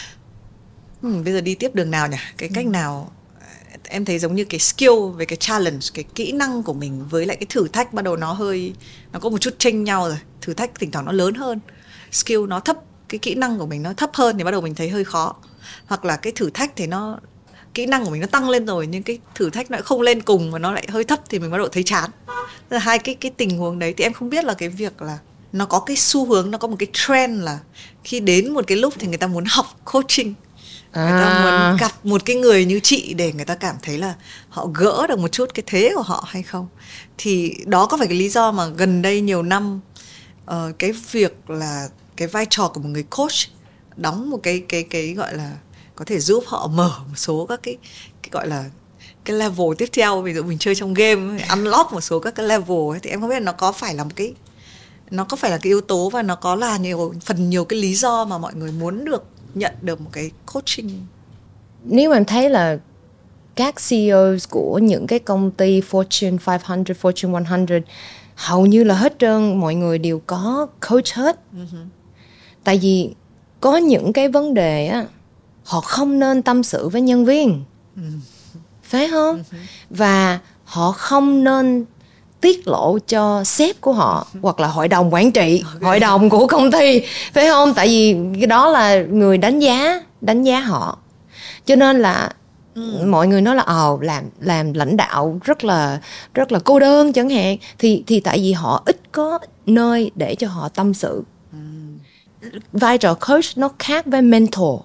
bây giờ đi tiếp đường nào nhỉ? Cái cách nào? Em thấy giống như cái skill về cái challenge, cái kỹ năng của mình với lại cái thử thách bắt đầu nó có một chút chênh nhau rồi. Thử thách thỉnh thoảng nó lớn hơn, skill nó thấp, cái kỹ năng của mình nó thấp hơn thì bắt đầu mình thấy hơi khó. Hoặc là cái thử thách thì kỹ năng của mình nó tăng lên rồi nhưng cái thử thách nó không lên cùng và nó lại hơi thấp thì mình bắt đầu thấy chán. Tức là hai cái tình huống đấy thì em không biết là cái việc là nó có cái xu hướng, nó có một cái trend là khi đến một cái lúc thì người ta muốn học coaching, người ta muốn gặp một cái người như chị để người ta cảm thấy là họ gỡ được một chút cái thế của họ hay không. Thì đó có phải cái lý do mà gần đây nhiều năm cái việc là cái vai trò của một người coach đóng một cái gọi là có thể giúp họ mở một số các cái gọi là cái level tiếp theo. Ví dụ mình chơi trong game unlock một số các cái level ấy, thì em không biết là nó có phải là cái yếu tố và nó có là nhiều cái lý do mà mọi người muốn nhận được một cái coaching. Nếu mà em thấy là các CEOs của những cái công ty Fortune 500, Fortune 100 hầu như là hết trơn mọi người đều có coach hết. Tại vì có những cái vấn đề á, họ không nên tâm sự với nhân viên, phải không? Và họ không nên tiết lộ cho sếp của họ hoặc là hội đồng quản trị, hội đồng của công ty, phải không? Tại vì cái đó là người đánh giá họ. Cho nên là mọi người nói là làm lãnh đạo rất là cô đơn chẳng hạn, thì tại vì họ ít có nơi để cho họ tâm sự. Vai trò coach nó khác với mentor.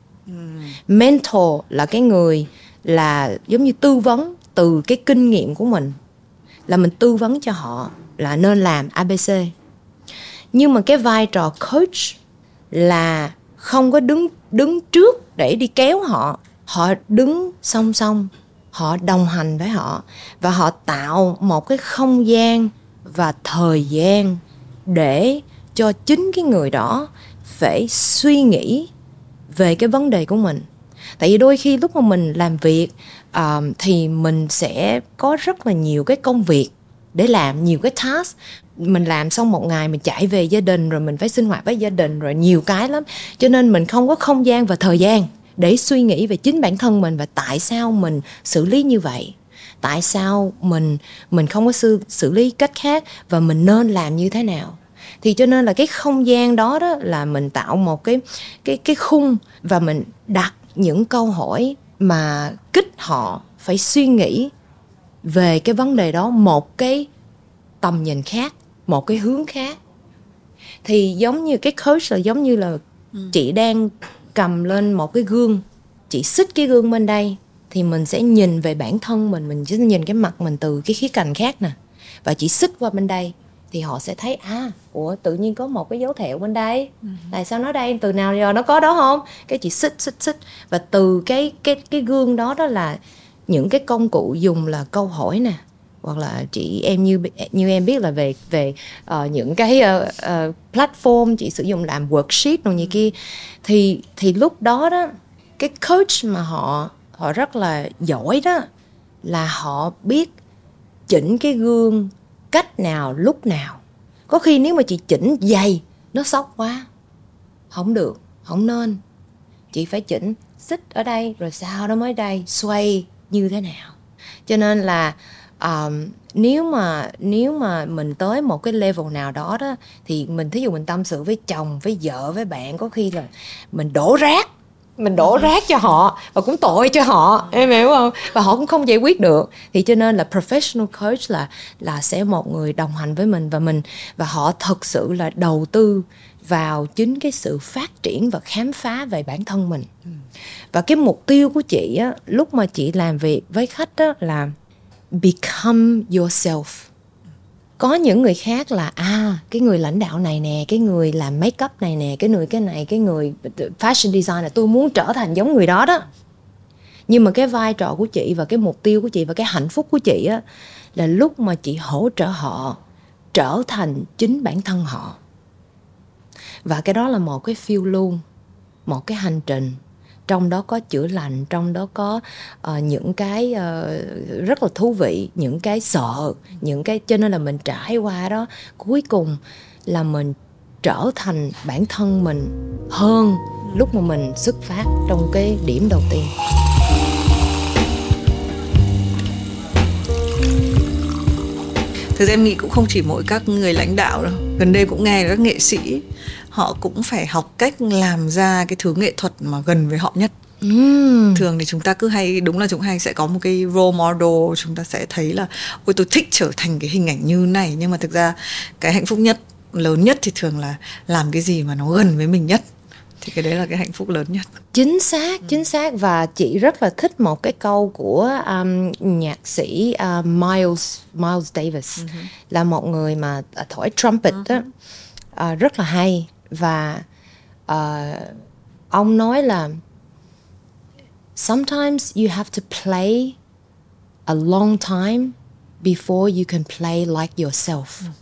Mentor là cái người là giống như tư vấn từ cái kinh nghiệm của mình, là mình tư vấn cho họ là nên làm ABC. Nhưng mà cái vai trò coach là không có đứng trước để đi kéo họ. Họ đứng song song, họ đồng hành với họ, và họ tạo một cái không gian và thời gian để cho chính cái người đó phải suy nghĩ về cái vấn đề của mình. Tại vì đôi khi lúc mà mình làm việc thì mình sẽ có rất là nhiều cái công việc để làm, nhiều cái task. Mình làm xong một ngày mình chạy về gia đình, rồi mình phải sinh hoạt với gia đình, rồi nhiều cái lắm. Cho nên mình không có không gian và thời gian để suy nghĩ về chính bản thân mình và tại sao mình xử lý như vậy, tại sao mình không có xử lý cách khác, và mình nên làm như thế nào. Thì cho nên là cái không gian đó là mình tạo một cái khung, và mình đặt những câu hỏi mà kích họ phải suy nghĩ về cái vấn đề đó một cái tầm nhìn khác, một cái hướng khác. Thì giống như cái coach là giống như là chị đang cầm lên một cái gương, chị xích cái gương bên đây thì mình sẽ nhìn về bản thân mình sẽ nhìn cái mặt mình từ cái khía cạnh khác nè. Và chị xích qua bên đây thì họ sẽ thấy tự nhiên có một cái dấu thẹo bên đây, tại sao nó đây, từ nào giờ nó có đó không? Cái chị xích. Và từ cái gương đó là những cái công cụ dùng là câu hỏi nè, hoặc là chị em như em biết là về những cái platform chị sử dụng làm worksheet rồi như kia, thì lúc đó cái coach mà họ rất là giỏi đó là họ biết chỉnh cái gương cách nào lúc nào. Có khi nếu mà chị chỉnh dày nó xốc quá, không được, không nên. Chị phải chỉnh xích ở đây rồi sau đó mới đây xoay như thế nào. Cho nên là nếu mà mình tới một cái level nào đó thì mình thí dụ mình tâm sự với chồng, với vợ, với bạn, có khi là mình đổ rác cho họ và cũng tội cho họ, em hiểu không? Và họ cũng không giải quyết được. Thì cho nên là professional coach là sẽ một người đồng hành với mình, và họ thực sự là đầu tư vào chính cái sự phát triển và khám phá về bản thân mình. Và cái mục tiêu của chị lúc mà chị làm việc với khách là become yourself. Có những người khác là cái người lãnh đạo này nè, cái người làm make up này nè, cái người fashion designer, tôi muốn trở thành giống người đó. Nhưng mà cái vai trò của chị và cái mục tiêu của chị và cái hạnh phúc của chị là lúc mà chị hỗ trợ họ trở thành chính bản thân họ. Và cái đó là một cái phiêu lưu, một cái hành trình. Trong đó có chữa lành, trong đó có những cái rất là thú vị, những cái sợ, những cái, cho nên là mình trải qua đó, cuối cùng là mình trở thành bản thân mình hơn lúc mà mình xuất phát trong cái điểm đầu tiên. Thực ra em nghĩ cũng không chỉ mỗi các người lãnh đạo đâu. Gần đây cũng nghe các nghệ sĩ họ cũng phải học cách làm ra cái thứ nghệ thuật mà gần với họ nhất. Thường thì chúng ta cứ hay, đúng là chúng hay sẽ có một cái role model, chúng ta sẽ thấy là ôi tôi thích trở thành cái hình ảnh như này. Nhưng mà thực ra cái hạnh phúc nhất, lớn nhất thì thường là làm cái gì mà nó gần với mình nhất. Thì cái đấy là cái hạnh phúc lớn nhất. Chính xác. Và chị rất là thích một cái câu của nhạc sĩ Miles Davis, là một người mà thổi trumpet rất là hay. Và ông nói là sometimes you have to play a long time before you can play like yourself.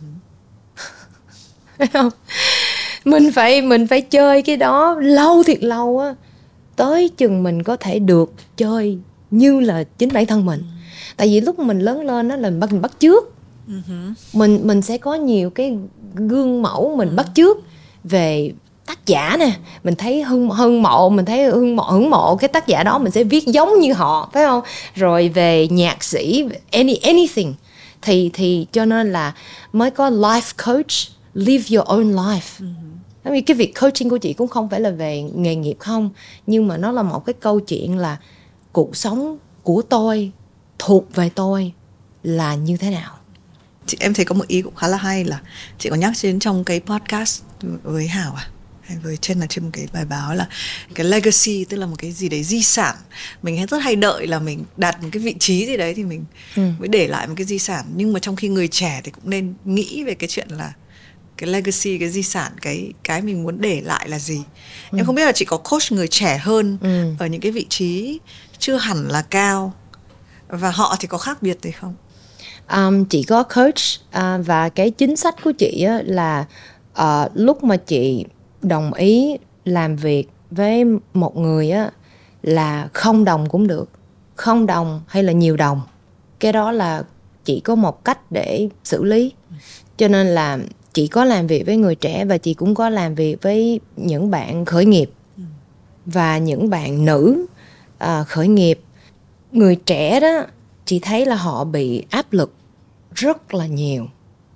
Thấy không? Mình phải chơi cái đó lâu thiệt lâu tới chừng mình có thể được chơi như là chính bản thân mình. Tại vì lúc mình lớn lên là mình bắt chước. Mình sẽ có nhiều cái gương mẫu mình bắt chước. Về tác giả nè, mình thấy hâm mộ cái tác giả đó, mình sẽ viết giống như họ, phải không? Rồi về nhạc sĩ, anything, thì cho nên là mới có life coach, live your own life. Cái việc coaching của chị cũng không phải là về nghề nghiệp không, nhưng mà nó là một cái câu chuyện là cuộc sống của tôi, thuộc về tôi là như thế nào. Em thấy có một ý cũng khá là hay là chị có nhắc đến trong cái podcast với Hảo hay trên một cái bài báo là cái legacy, tức là một cái gì đấy di sản. Mình rất hay đợi là mình đạt một cái vị trí gì đấy thì mình mới để lại một cái di sản. Nhưng mà trong khi người trẻ thì cũng nên nghĩ về cái chuyện là cái legacy, cái di sản, cái mình muốn để lại là gì. Em không biết là chị có coach người trẻ hơn ở những cái vị trí chưa hẳn là cao, và họ thì có khác biệt gì không? Chị có coach, và cái chính sách của chị á, là lúc mà chị đồng ý làm việc với một người á, là không đồng cũng được, không đồng hay là nhiều đồng, cái đó là chị có một cách để xử lý. Cho nên là chị có làm việc với người trẻ, và chị cũng có làm việc với những bạn khởi nghiệp và những bạn nữ khởi nghiệp. Người trẻ đó, chị thấy là họ bị áp lực rất là nhiều,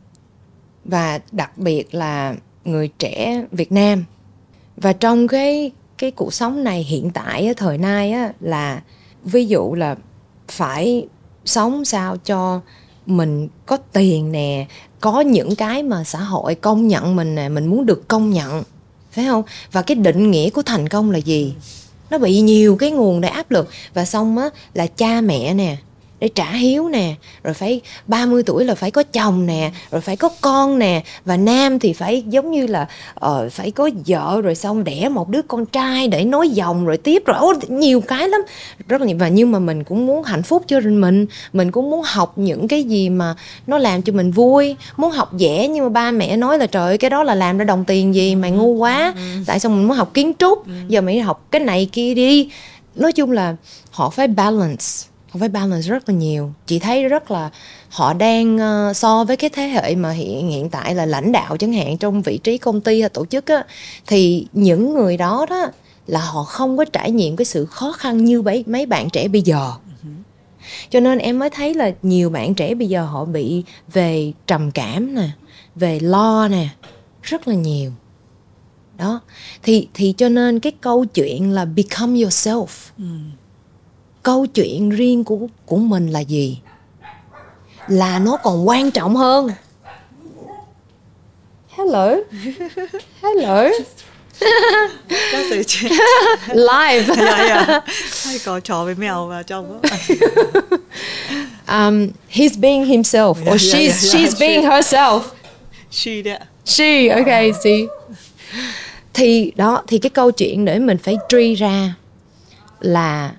và đặc biệt là người trẻ Việt Nam. Và trong cái cuộc sống này hiện tại thời nay á, là ví dụ là phải sống sao cho mình có tiền nè, có những cái mà xã hội công nhận mình nè, mình muốn được công nhận, phải không? Và cái định nghĩa của thành công là gì? Nó bị nhiều cái nguồn để áp lực. Và xong á là cha mẹ nè, để trả hiếu nè, rồi phải 30 tuổi là phải có chồng nè, rồi phải có con nè, và nam thì phải giống như là phải có vợ, rồi xong đẻ một đứa con trai để nối dòng rồi tiếp, rồi nhiều cái lắm, rất là nhiều. Và nhưng mà mình cũng muốn hạnh phúc cho mình cũng muốn học những cái gì mà nó làm cho mình vui, muốn học vẽ, nhưng mà ba mẹ nói là trời ơi, cái đó là làm ra đồng tiền gì, mày ngu quá, tại sao mình muốn học kiến trúc, giờ mày học cái này kia đi. Nói chung là họ phải balance rất là nhiều. Chị thấy rất là họ đang so với cái thế hệ mà hiện tại là lãnh đạo chẳng hạn, trong vị trí công ty hay tổ chức á, thì những người đó là họ không có trải nghiệm cái sự khó khăn như mấy bạn trẻ bây giờ. Cho nên em mới thấy là nhiều bạn trẻ bây giờ họ bị về trầm cảm nè, về lo nè, rất là nhiều. Đó. Thì cho nên cái câu chuyện là become yourself. Câu chuyện riêng của mình là gì, là nó còn quan trọng hơn. Hello. Live. Hay có chó với mèo vào trong đó. He's being himself, or she's being herself. She đấy. She, okay, see. Thì đó, thì cái câu chuyện để mình phải truy ra là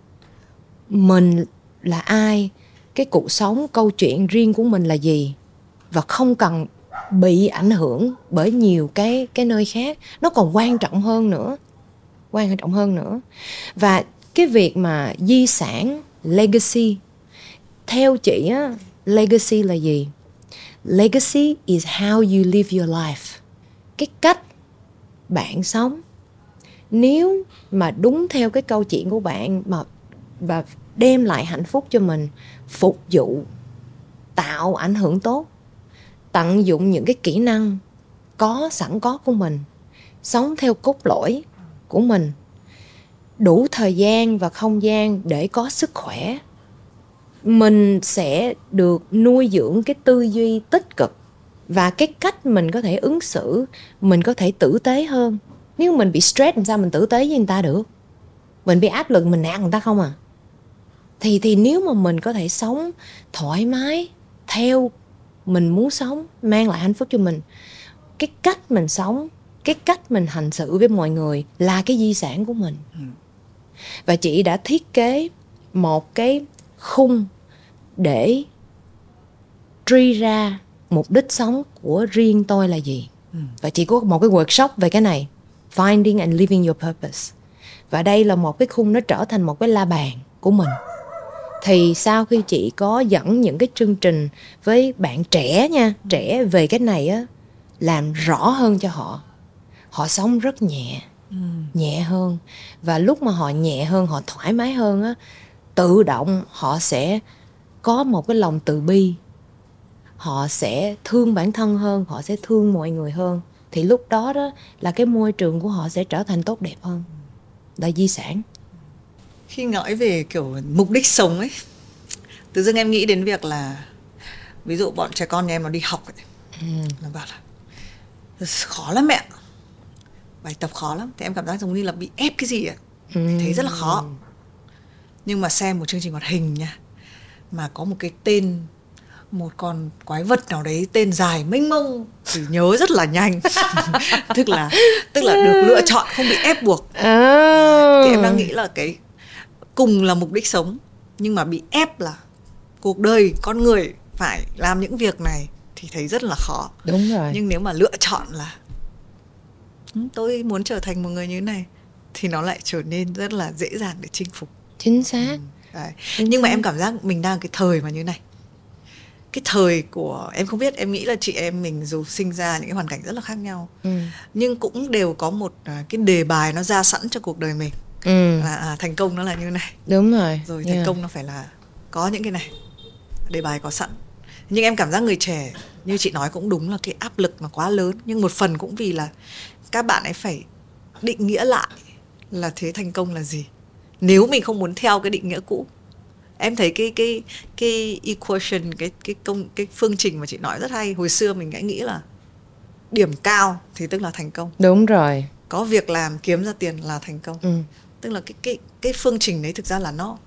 mình là ai, cái cuộc sống, câu chuyện riêng của mình là gì, và không cần bị ảnh hưởng bởi nhiều cái nơi khác. Nó còn quan trọng hơn nữa. Và cái việc mà di sản, legacy, theo chị á, legacy là gì? Legacy is how you live your life. Cái cách bạn sống. Nếu mà đúng theo cái câu chuyện của bạn và đem lại hạnh phúc cho mình, phục vụ, tạo ảnh hưởng tốt, tận dụng những cái kỹ năng sẵn có của mình, sống theo cốt lõi của mình, đủ thời gian và không gian để có sức khỏe, mình sẽ được nuôi dưỡng cái tư duy tích cực, và cái cách mình có thể ứng xử, mình có thể tử tế hơn. Nếu mình bị stress làm sao mình tử tế với người ta được? Mình bị áp lực mình nạt người ta không à? Thì nếu mà mình có thể sống thoải mái theo mình muốn sống, mang lại hạnh phúc cho mình, cái cách mình sống, cái cách mình hành xử với mọi người là cái di sản của mình. Và chị đã thiết kế một cái khung để truy ra mục đích sống của riêng tôi là gì. Và chị có một cái workshop về cái này, Finding and Living Your Purpose. Và đây là một cái khung, nó trở thành một cái la bàn của mình. Thì sau khi chị có dẫn những cái chương trình với bạn trẻ nha, trẻ về cái này á, làm rõ hơn cho họ sống rất nhẹ hơn. Và lúc mà họ nhẹ hơn, họ thoải mái hơn á, tự động họ sẽ có một cái lòng từ bi, họ sẽ thương bản thân hơn, họ sẽ thương mọi người hơn. Thì lúc đó là cái môi trường của họ sẽ trở thành tốt đẹp hơn, là di sản. Khi nói về kiểu mục đích sống ấy, tự dưng em nghĩ đến việc là ví dụ bọn trẻ con nhà em nó đi học ấy, nó bảo là khó lắm mẹ, bài tập khó lắm. Thì em cảm giác giống như là bị ép cái gì ấy, thấy rất là khó. Nhưng mà xem một chương trình hoạt hình nha, mà có một cái tên, một con quái vật nào đấy tên dài mênh mông thì nhớ rất là nhanh. tức là được lựa chọn, không bị ép buộc. Thì em đang nghĩ là cái cùng là mục đích sống nhưng mà bị ép là cuộc đời con người phải làm những việc này thì thấy rất là khó. Đúng rồi. Nhưng nếu mà lựa chọn là tôi muốn trở thành một người như thế này thì nó lại trở nên rất là dễ dàng để chinh phục. Chính xác. Đấy. Nhưng mà em cảm giác mình đang cái thời mà như này, cái thời của em không biết, em nghĩ là chị em mình dù sinh ra những cái hoàn cảnh rất là khác nhau, nhưng cũng đều có một cái đề bài nó ra sẵn cho cuộc đời mình. Là thành công nó là như này. Đúng rồi. Rồi thành công nó phải là có những cái này, đề bài có sẵn. Nhưng em cảm giác người trẻ như chị nói cũng đúng là cái áp lực nó quá lớn, nhưng một phần cũng vì là các bạn ấy phải định nghĩa lại là thế thành công là gì, nếu mình không muốn theo cái định nghĩa cũ. Em thấy cái equation, cái phương trình mà chị nói rất hay. Hồi xưa mình nghĩ là điểm cao thì tức là thành công. Đúng rồi. Có việc làm kiếm ra tiền là thành công. Tức là cái phương trình đấy thực ra là nó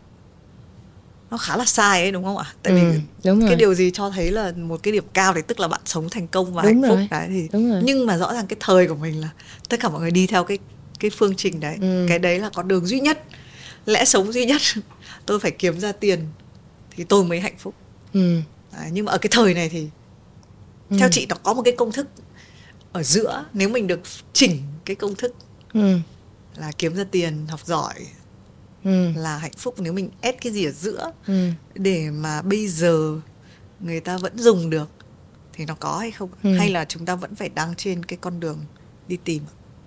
khá là sai ấy, đúng không ạ? Tại vì cái điều gì cho thấy là một cái điểm cao thì tức là bạn sống thành công và hạnh phúc đấy thì. Nhưng mà rõ ràng cái thời của mình là tất cả mọi người đi theo cái phương trình đấy. Cái đấy là con đường duy nhất, lẽ sống duy nhất. Tôi phải kiếm ra tiền thì tôi mới hạnh phúc. Đấy, nhưng mà ở cái thời này thì theo chị nó có một cái công thức ở giữa. Nếu mình được chỉnh cái công thức là kiếm ra tiền, học giỏi là hạnh phúc. Nếu mình ép cái gì ở giữa để mà bây giờ người ta vẫn dùng được thì nó có hay không? Hay là chúng ta vẫn phải đang trên cái con đường đi tìm?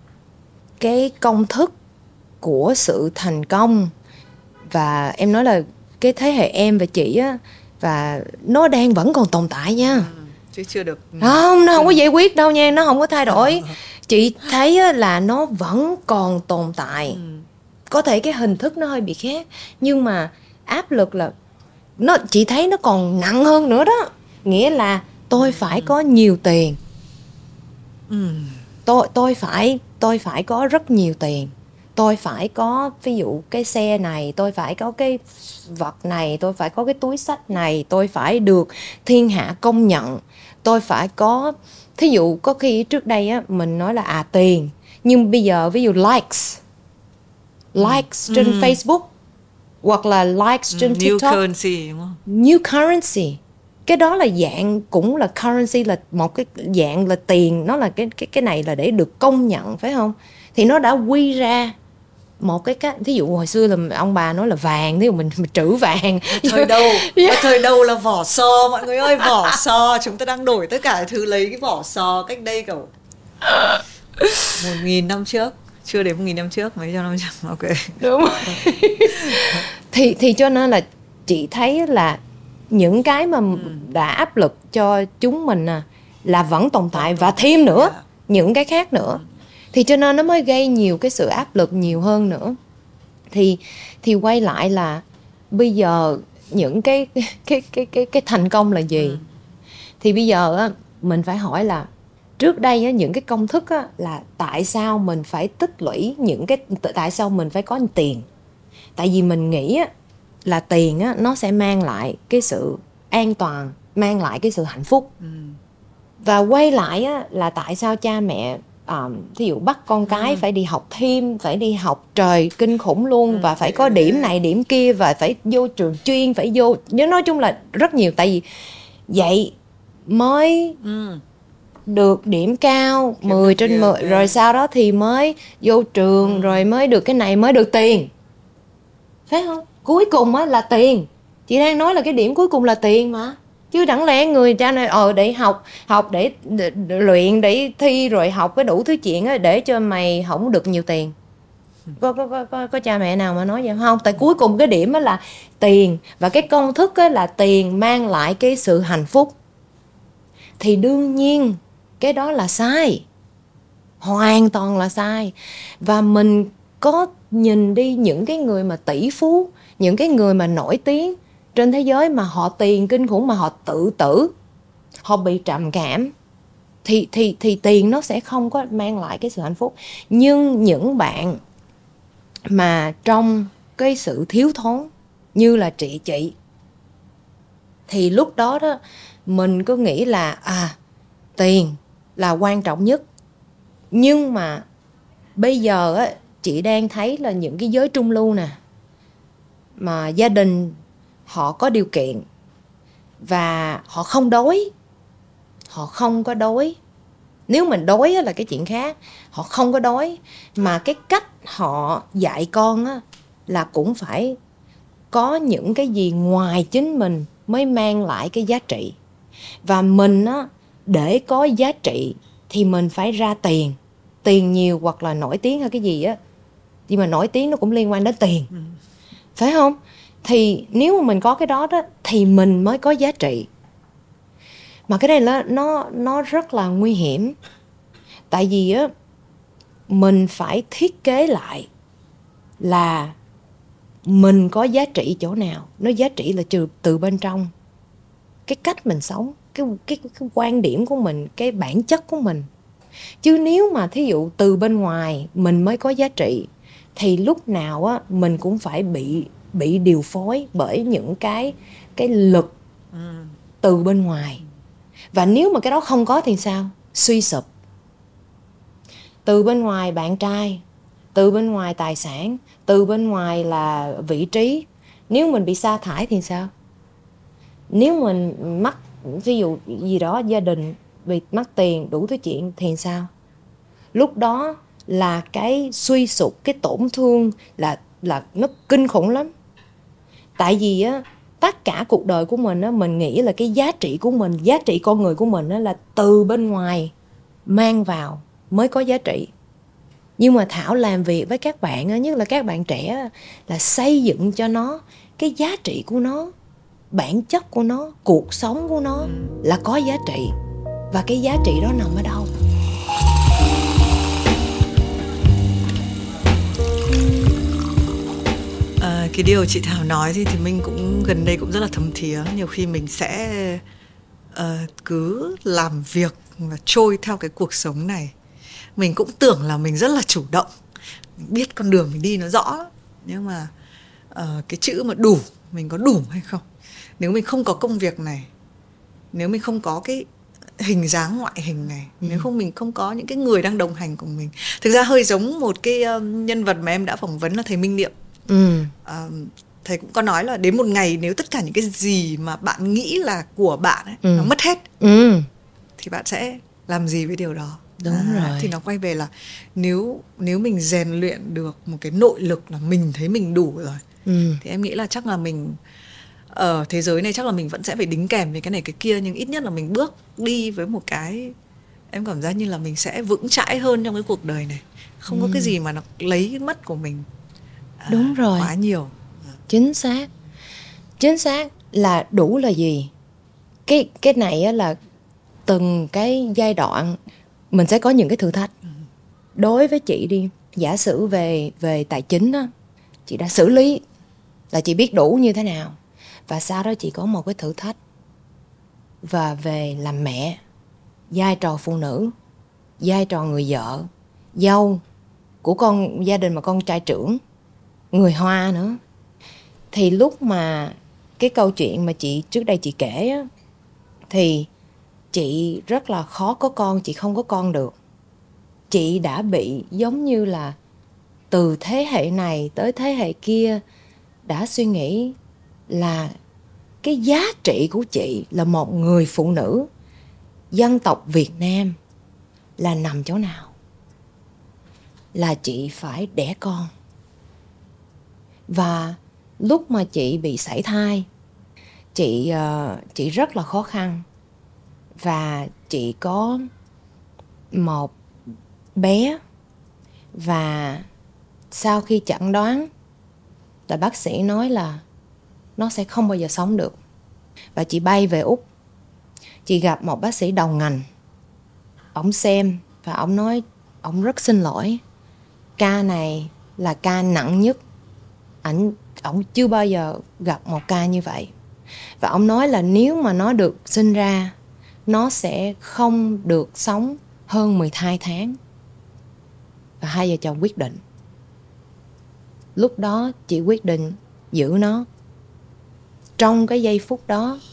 Cái công thức của sự thành công, và em nói là cái thế hệ em và chị á, và nó vẫn còn tồn tại nha. Chứ chưa được. Không, nó không có giải quyết đâu nha, nó không có thay đổi. Chị thấy là nó vẫn còn tồn tại. Có thể cái hình thức nó hơi bị khác, nhưng mà áp lực là chị thấy nó còn nặng hơn nữa đó. Nghĩa là tôi phải có nhiều tiền. Tôi phải có rất nhiều tiền. Tôi phải có ví dụ cái xe này, tôi phải có cái vật này, tôi phải có cái túi xách này, tôi phải được thiên hạ công nhận, tôi phải có, thí dụ có khi trước đây á mình nói là tiền, nhưng bây giờ ví dụ likes trên Facebook hoặc là likes trên TikTok, new currency đúng không? New currency, cái đó là dạng, cũng là currency, là một cái dạng là tiền, nó là cái này là để được công nhận, phải không? Thì nó đã quy ra một cái thí dụ hồi xưa là ông bà nói là vàng, thí dụ mình trữ vàng. Thời đầu là vỏ sò, mọi người ơi, vỏ sò. Chúng ta đang đổi tất cả thứ lấy cái vỏ sò cách đây cậu 1.000 năm trước, chưa đến 1.000 năm trước, mấy trăm năm trước. Ok, đúng rồi. thì cho nên là chị thấy là những cái mà đã áp lực cho chúng mình là vẫn tồn tại, và thêm nữa những cái khác nữa. Thì cho nên nó mới gây nhiều cái sự áp lực nhiều hơn nữa. Thì quay lại là bây giờ những cái thành công là gì? Thì bây giờ á, mình phải hỏi là trước đây á, những cái công thức á, là tại sao mình phải tích lũy tại sao mình phải có tiền? Tại vì mình nghĩ á, là tiền á, nó sẽ mang lại cái sự an toàn, mang lại cái sự hạnh phúc. Và quay lại á, là tại sao cha mẹ thí dụ bắt con cái phải đi học thêm, phải đi học trời kinh khủng luôn, và phải có điểm này điểm kia, và phải vô trường chuyên, phải vô, nói chung là rất nhiều. Tại vì vậy mới được điểm cao 10 trên 10, rồi sau đó thì mới vô trường, rồi mới được cái này, mới được tiền, phải không? Cuối cùng á là tiền. Chị đang nói là cái điểm cuối cùng là tiền mà. Chứ chẳng lẽ người cha này để học để luyện, để thi, rồi học cái đủ thứ chuyện á, để cho mày không được nhiều tiền. Có cha mẹ nào mà nói vậy không? Tại cuối cùng cái điểm á là tiền, và cái công thức á là tiền mang lại cái sự hạnh phúc. Thì đương nhiên cái đó là sai, hoàn toàn là sai. Và mình có nhìn đi những cái người mà tỷ phú, những cái người mà nổi tiếng trên thế giới mà họ tiền kinh khủng, mà họ tự tử, họ bị trầm cảm, thì tiền nó sẽ không có mang lại cái sự hạnh phúc. Nhưng những bạn mà trong cái sự thiếu thốn như là chị Thì lúc đó đó mình cứ nghĩ là tiền là quan trọng nhất. Nhưng mà bây giờ á, chị đang thấy là những cái giới trung lưu nè, mà gia đình họ có điều kiện và họ không đói, họ không có đói. Nếu mình đói á, là cái chuyện khác. Họ không có đói, mà cái cách họ dạy con á, là cũng phải có những cái gì ngoài chính mình mới mang lại cái giá trị. Và mình á, để có giá trị thì mình phải ra tiền. Tiền nhiều hoặc là nổi tiếng hay cái gì á, nhưng mà nổi tiếng nó cũng liên quan đến tiền, phải không? Thì nếu mà mình có cái đó đó thì mình mới có giá trị. Mà cái này là nó rất là nguy hiểm. Tại vì á, mình phải thiết kế lại là mình có giá trị chỗ nào. Nó giá trị là từ bên trong. Cái cách mình sống, cái quan điểm của mình, cái bản chất của mình. Chứ nếu mà thí dụ từ bên ngoài mình mới có giá trị thì lúc nào á mình cũng phải bị điều phối bởi những cái lực từ bên ngoài. Và nếu mà cái đó không có thì sao? Suy sụp. Từ bên ngoài bạn trai, từ bên ngoài tài sản, từ bên ngoài là vị trí. Nếu mình bị sa thải thì sao? Nếu mình mắc ví dụ gì đó, gia đình bị mắc tiền, đủ thứ chuyện thì sao? Lúc đó là cái suy sụp, cái tổn thương là nó kinh khủng lắm. Tại vì á, tất cả cuộc đời của mình á, mình nghĩ là cái giá trị của mình, giá trị con người của mình á, là từ bên ngoài mang vào mới có giá trị. Nhưng mà Thảo làm việc với các bạn á, nhất là các bạn trẻ, là xây dựng cho nó cái giá trị của nó, bản chất của nó, cuộc sống của nó là có giá trị. Và cái giá trị đó nằm ở đâu? Cái điều chị Thảo nói thì mình cũng gần đây cũng rất là thấm thía. Nhiều khi mình sẽ cứ làm việc và trôi theo cái cuộc sống này. Mình cũng tưởng là mình rất là chủ động, mình biết con đường mình đi nó rõ. Nhưng mà cái chữ mà đủ, mình có đủ hay không? Nếu mình không có công việc này, nếu mình không có cái hình dáng ngoại hình này, nếu không mình không có những cái người đang đồng hành cùng mình. Thực ra hơi giống một cái nhân vật mà em đã phỏng vấn là thầy Minh Niệm. Thầy cũng có nói là đến một ngày nếu tất cả những cái gì mà bạn nghĩ là của bạn ấy, nó mất hết, thì bạn sẽ làm gì với điều đó? Đúng rồi. Thì nó quay về là nếu mình rèn luyện được một cái nội lực là mình thấy mình đủ rồi, thì em nghĩ là chắc là mình ở thế giới này chắc là mình vẫn sẽ phải đính kèm với cái này cái kia, nhưng ít nhất là mình bước đi với một cái em cảm giác như là mình sẽ vững chãi hơn trong cái cuộc đời này, không có cái gì mà nó lấy mất của mình. Đúng rồi, quá nhiều. Chính xác là đủ là gì? Cái này á là từng cái giai đoạn mình sẽ có những cái thử thách. Đối với chị đi, giả sử về tài chính á, chị đã xử lý là chị biết đủ như thế nào. Và sau đó chị có một cái thử thách và về làm mẹ, vai trò phụ nữ, vai trò người vợ, dâu của con gia đình mà con trai trưởng, người Hoa nữa. Thì lúc mà cái câu chuyện mà chị trước đây chị kể á, thì chị rất là khó có con, chị không có con được. Chị đã bị giống như là từ thế hệ này tới thế hệ kia đã suy nghĩ là cái giá trị của chị là một người phụ nữ dân tộc Việt Nam là nằm chỗ nào? Là chị phải đẻ con. Và lúc mà chị bị sảy thai, chị rất là khó khăn. Và chị có một bé. Và sau khi chẩn đoán là bác sĩ nói là nó sẽ không bao giờ sống được. Và chị bay về Úc. Chị gặp một bác sĩ đầu ngành. Ông xem và ông nói ông rất xin lỗi. Ca này là ca nặng nhất. Ông chưa bao giờ gặp một ca như vậy. Và ông nói là nếu mà nó được sinh ra, nó sẽ không được sống hơn 12 tháng. Và hai vợ chồng quyết định. Lúc đó chị quyết định giữ nó. Trong cái giây phút đó,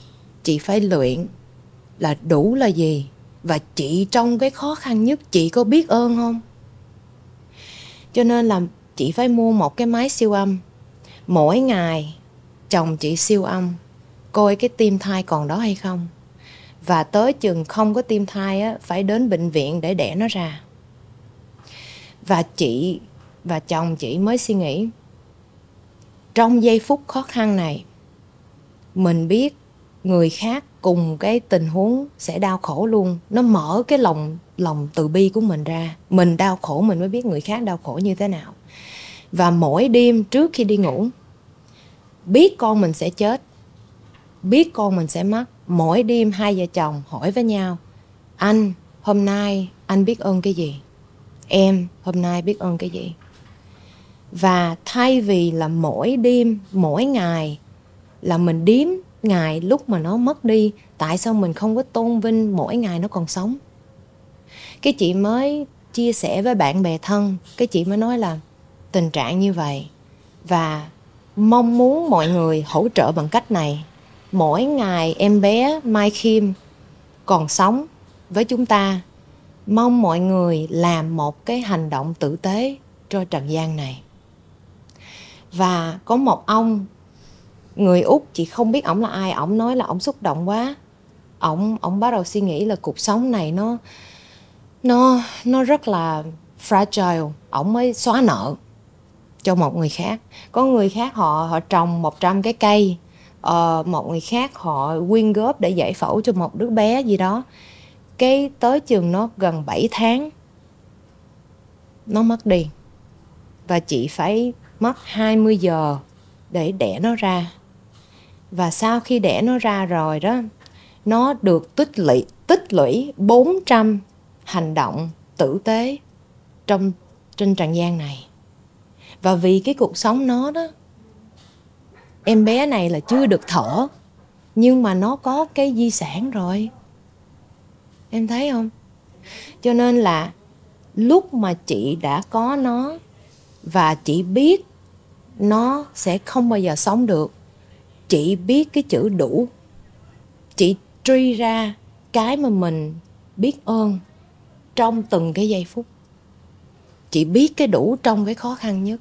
chị phải luyện là đủ là gì, và chị trong cái khó khăn nhất chị có biết ơn không. Cho nên là chị phải mua một cái máy siêu âm. Mỗi ngày chồng chị siêu âm coi cái tim thai còn đó hay không, và tới chừng không có tim thai á, phải đến bệnh viện để đẻ nó ra. Và chị và chồng chị mới suy nghĩ, trong giây phút khó khăn này, mình biết người khác cùng cái tình huống sẽ đau khổ luôn. Nó mở cái lòng từ bi của mình ra. Mình đau khổ mình mới biết người khác đau khổ như thế nào. Và mỗi đêm trước khi đi ngủ, biết con mình sẽ chết, biết con mình sẽ mất, mỗi đêm hai vợ chồng hỏi với nhau, anh hôm nay anh biết ơn cái gì, em hôm nay biết ơn cái gì. Và thay vì là mỗi đêm mỗi ngày là mình đếm ngày lúc mà nó mất đi, tại sao mình không có tôn vinh mỗi ngày nó còn sống. Cái chị mới chia sẻ với bạn bè thân, cái chị mới nói là tình trạng như vậy và mong muốn mọi người hỗ trợ bằng cách này. Mỗi ngày em bé Mai Khiêm còn sống với chúng ta, mong mọi người làm một cái hành động tử tế cho trần gian này. Và có một ông người Úc, chị không biết ổng là ai, ổng nói là ổng xúc động quá. Ổng bắt đầu suy nghĩ là cuộc sống này nó rất là fragile. Ổng mới xóa nợ cho một người khác. Có người khác họ trồng 100 cái cây, một người khác họ quyên góp để giải phẫu cho một đứa bé gì đó. Cái tới chừng nó gần 7 tháng nó mất đi, và chị phải mất 20 giờ để đẻ nó ra. Và sau khi đẻ nó ra rồi đó, nó được tích lũy 400 hành động tử tế trên trần gian này. Và vì cái cuộc sống nó đó, em bé này là chưa được thở, nhưng mà nó có cái di sản rồi. Em thấy không? Cho nên là lúc mà chị đã có nó và chị biết nó sẽ không bao giờ sống được, chị biết cái chữ đủ. Chị truy ra cái mà mình biết ơn trong từng cái giây phút. Chị biết cái đủ trong cái khó khăn nhất.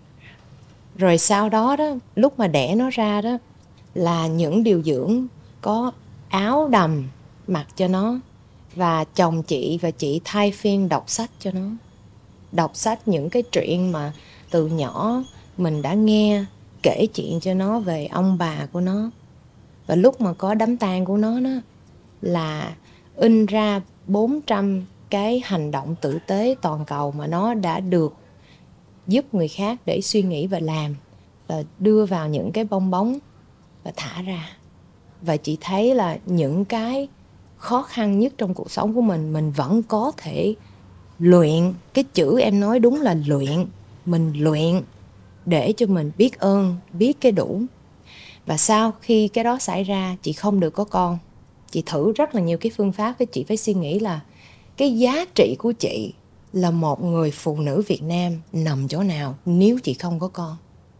Rồi sau đó đó, lúc mà đẻ nó ra đó, là những điều dưỡng có áo đầm mặc cho nó. Và chồng chị và chị thay phiên đọc sách cho nó. Đọc sách những cái chuyện mà từ nhỏ mình đã nghe, kể chuyện cho nó về ông bà của nó. Và lúc mà có đám tang của nó đó, là in ra 400 cái hành động tử tế toàn cầu mà nó đã được giúp người khác để suy nghĩ và làm, và đưa vào những cái bong bóng và thả ra. Và chị thấy là những cái khó khăn nhất trong cuộc sống của mình vẫn có thể luyện. Cái chữ em nói đúng là luyện. Mình luyện để cho mình biết ơn, biết cái đủ. Và sau khi cái đó xảy ra, chị không được có con. Chị thử rất là nhiều cái phương pháp, với chị phải suy nghĩ là cái giá trị của chị là một người phụ nữ Việt Nam nằm chỗ nào nếu chị không có con.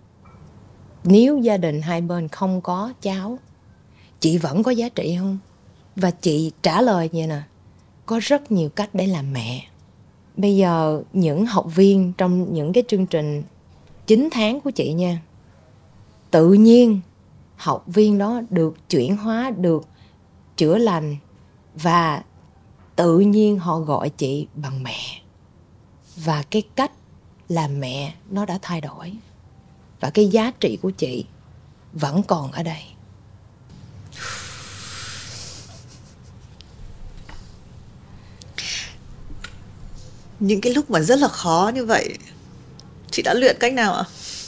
Nếu gia đình hai bên không có cháu, chị vẫn có giá trị không? Và chị trả lời vậy nè, có rất nhiều cách để làm mẹ. Bây giờ những học viên trong những cái chương trình 9 tháng của chị nha, tự nhiên học viên đó được chuyển hóa, được chữa lành, và tự nhiên họ gọi chị bằng mẹ. Và cái cách làm mẹ nó đã thay đổi. Và cái giá trị của chị vẫn còn ở đây. Những cái lúc mà rất là khó như vậy, chị đã luyện cách nào ạ?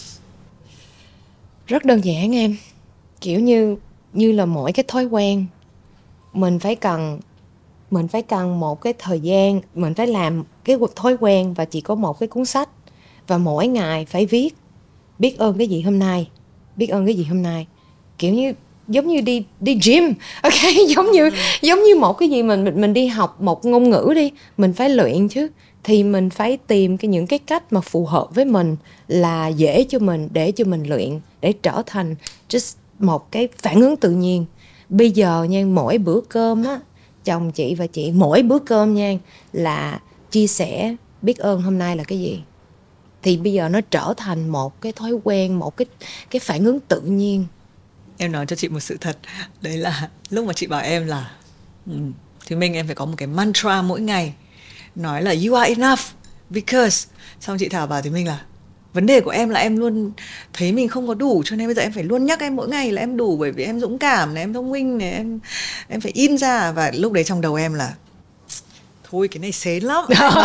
Rất đơn giản em. Kiểu như là mỗi cái thói quen, mình phải cần một cái thời gian, mình phải làm cái thói quen. Và chỉ có một cái cuốn sách, và mỗi ngày phải viết biết ơn cái gì hôm nay, biết ơn cái gì hôm nay. Kiểu như giống như đi gym, ok, giống như một cái gì mình đi học một ngôn ngữ đi, mình phải luyện chứ. Thì mình phải tìm những cái cách mà phù hợp với mình, là dễ cho mình, để cho mình luyện, để trở thành just một cái phản ứng tự nhiên. Bây giờ nha, mỗi bữa cơm á, chồng chị và chị mỗi bữa cơm nha là chia sẻ biết ơn hôm nay là cái gì. Thì bây giờ nó trở thành một cái thói quen, một cái phản ứng tự nhiên. Em nói cho chị một sự thật, đấy là lúc mà chị bảo em là thì mình em phải có một cái mantra mỗi ngày nói là you are enough because, xong chị Thảo bảo thì mình là vấn đề của em là em luôn thấy mình không có đủ, cho nên bây giờ em phải luôn nhắc em mỗi ngày là em đủ, bởi vì em dũng cảm này, em thông minh này, em phải in ra. Và lúc đấy trong đầu em là thôi cái này xến lắm.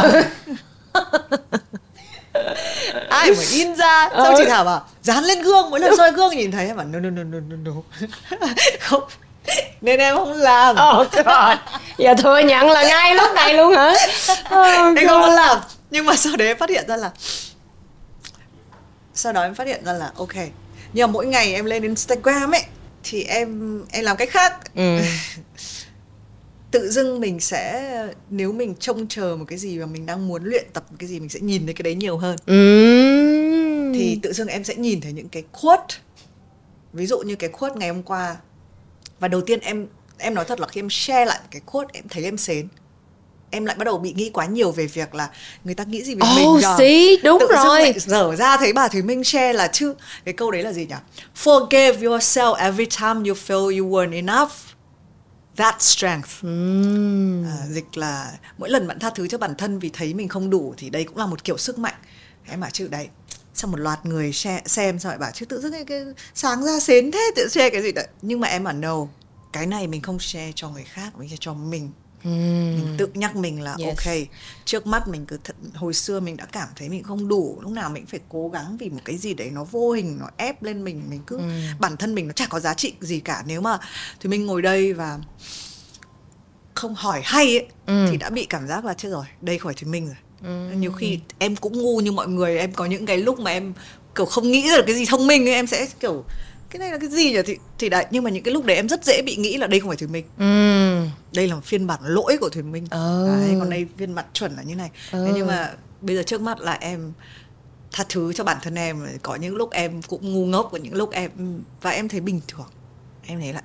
Ai mà in ra. Xong chị Thảo bảo dán lên gương, mỗi lần soi gương nhìn thấy em bảo no. Không, nên em không làm. Giờ thừa nhận là ngay lúc này luôn hả? Em không làm. Nhưng mà sau đấy em phát hiện ra là ok, nhưng mà mỗi ngày em lên Instagram ấy thì em làm cách khác. Tự dưng mình sẽ, nếu mình trông chờ một cái gì và mình đang muốn luyện tập một cái gì, mình sẽ nhìn thấy cái đấy nhiều hơn. Thì tự dưng em sẽ nhìn thấy những cái quote. Ví dụ như cái quote ngày hôm qua, và đầu tiên em nói thật là khi em share lại cái quote, em thấy em sến. Em lại bắt đầu bị nghĩ quá nhiều về việc là người ta nghĩ gì về mình rồi. Đúng tự rồi. Tự dưng dở ra thấy bà Thùy Minh share là chứ cái câu đấy là gì nhỉ? Forgive yourself every time you feel you weren't enough. That's strength. Dịch là mỗi lần bạn tha thứ cho bản thân vì thấy mình không đủ thì đây cũng là một kiểu sức mạnh. Em bảo chứ đấy, xong một loạt người xem xong lại bảo chứ tự dưng cái sáng ra sến thế, tự share cái gì đấy. Nhưng mà em bảo no, cái này mình không share cho người khác, mình share cho mình. Mình tự nhắc mình là ok, trước mắt mình cứ hồi xưa mình đã cảm thấy mình không đủ, lúc nào mình phải cố gắng vì một cái gì đấy nó vô hình, nó ép lên mình cứ bản thân mình nó chả có giá trị gì cả. Nếu mà thì mình ngồi đây và không hỏi hay ấy, thì đã bị cảm giác là chết rồi, đây không phải Thùy Minh rồi. Nhiều khi em cũng ngu như mọi người, em có những cái lúc mà em kiểu không nghĩ ra được cái gì thông minh ấy, em sẽ kiểu cái này là cái gì nhỉ, thì đấy. Nhưng mà những cái lúc đấy em rất dễ bị nghĩ là đây không phải Thùy Minh, đây là một phiên bản lỗi của Thùy Minh. Đấy, còn đây phiên bản chuẩn là như này. Thế nhưng mà bây giờ trước mắt là em tha thứ cho bản thân em. Có những lúc em cũng ngu ngốc, có những lúc và em thấy bình thường. Em thấy là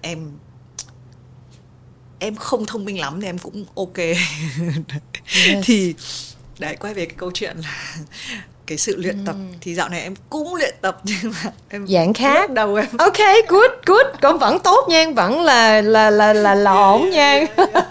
em không thông minh lắm thì em cũng ok. Thì đấy, quay về cái câu chuyện là cái sự luyện tập. Thì dạo này em cũng luyện tập nhưng mà em dạng khác. Đầu em ok, good, con vẫn tốt nha, vẫn là ổn nha.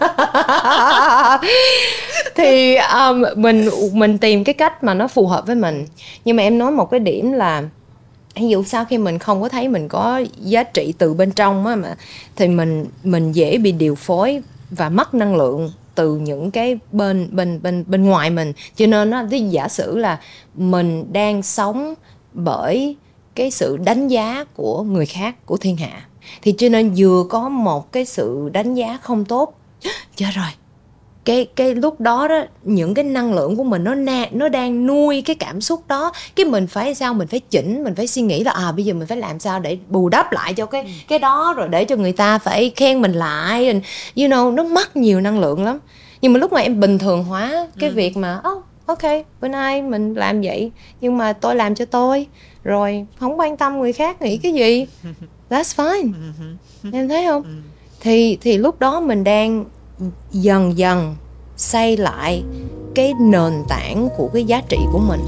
Thì mình tìm cái cách mà nó phù hợp với mình. Nhưng mà em nói một cái điểm là ví dụ sau khi mình không có thấy mình có giá trị từ bên trong á, mà thì mình dễ bị điều phối và mất năng lượng từ những cái bên ngoài mình. Cho nên nó giả sử là mình đang sống bởi cái sự đánh giá của người khác, của thiên hạ, thì cho nên vừa có một cái sự đánh giá không tốt, chết rồi, cái lúc đó những cái năng lượng của mình nó đang nuôi cái cảm xúc đó. Cái mình phải sao, mình phải chỉnh, mình phải suy nghĩ là bây giờ mình phải làm sao để bù đắp lại cho cái đó, rồi để cho người ta phải khen mình lại, nó mất nhiều năng lượng lắm. Nhưng mà lúc mà em bình thường hóa cái việc mà ok, bữa nay mình làm vậy nhưng mà tôi làm cho tôi, rồi không quan tâm người khác nghĩ cái gì, that's fine. Em thấy không? Thì lúc đó mình đang dần dần xây lại cái nền tảng của cái giá trị của mình.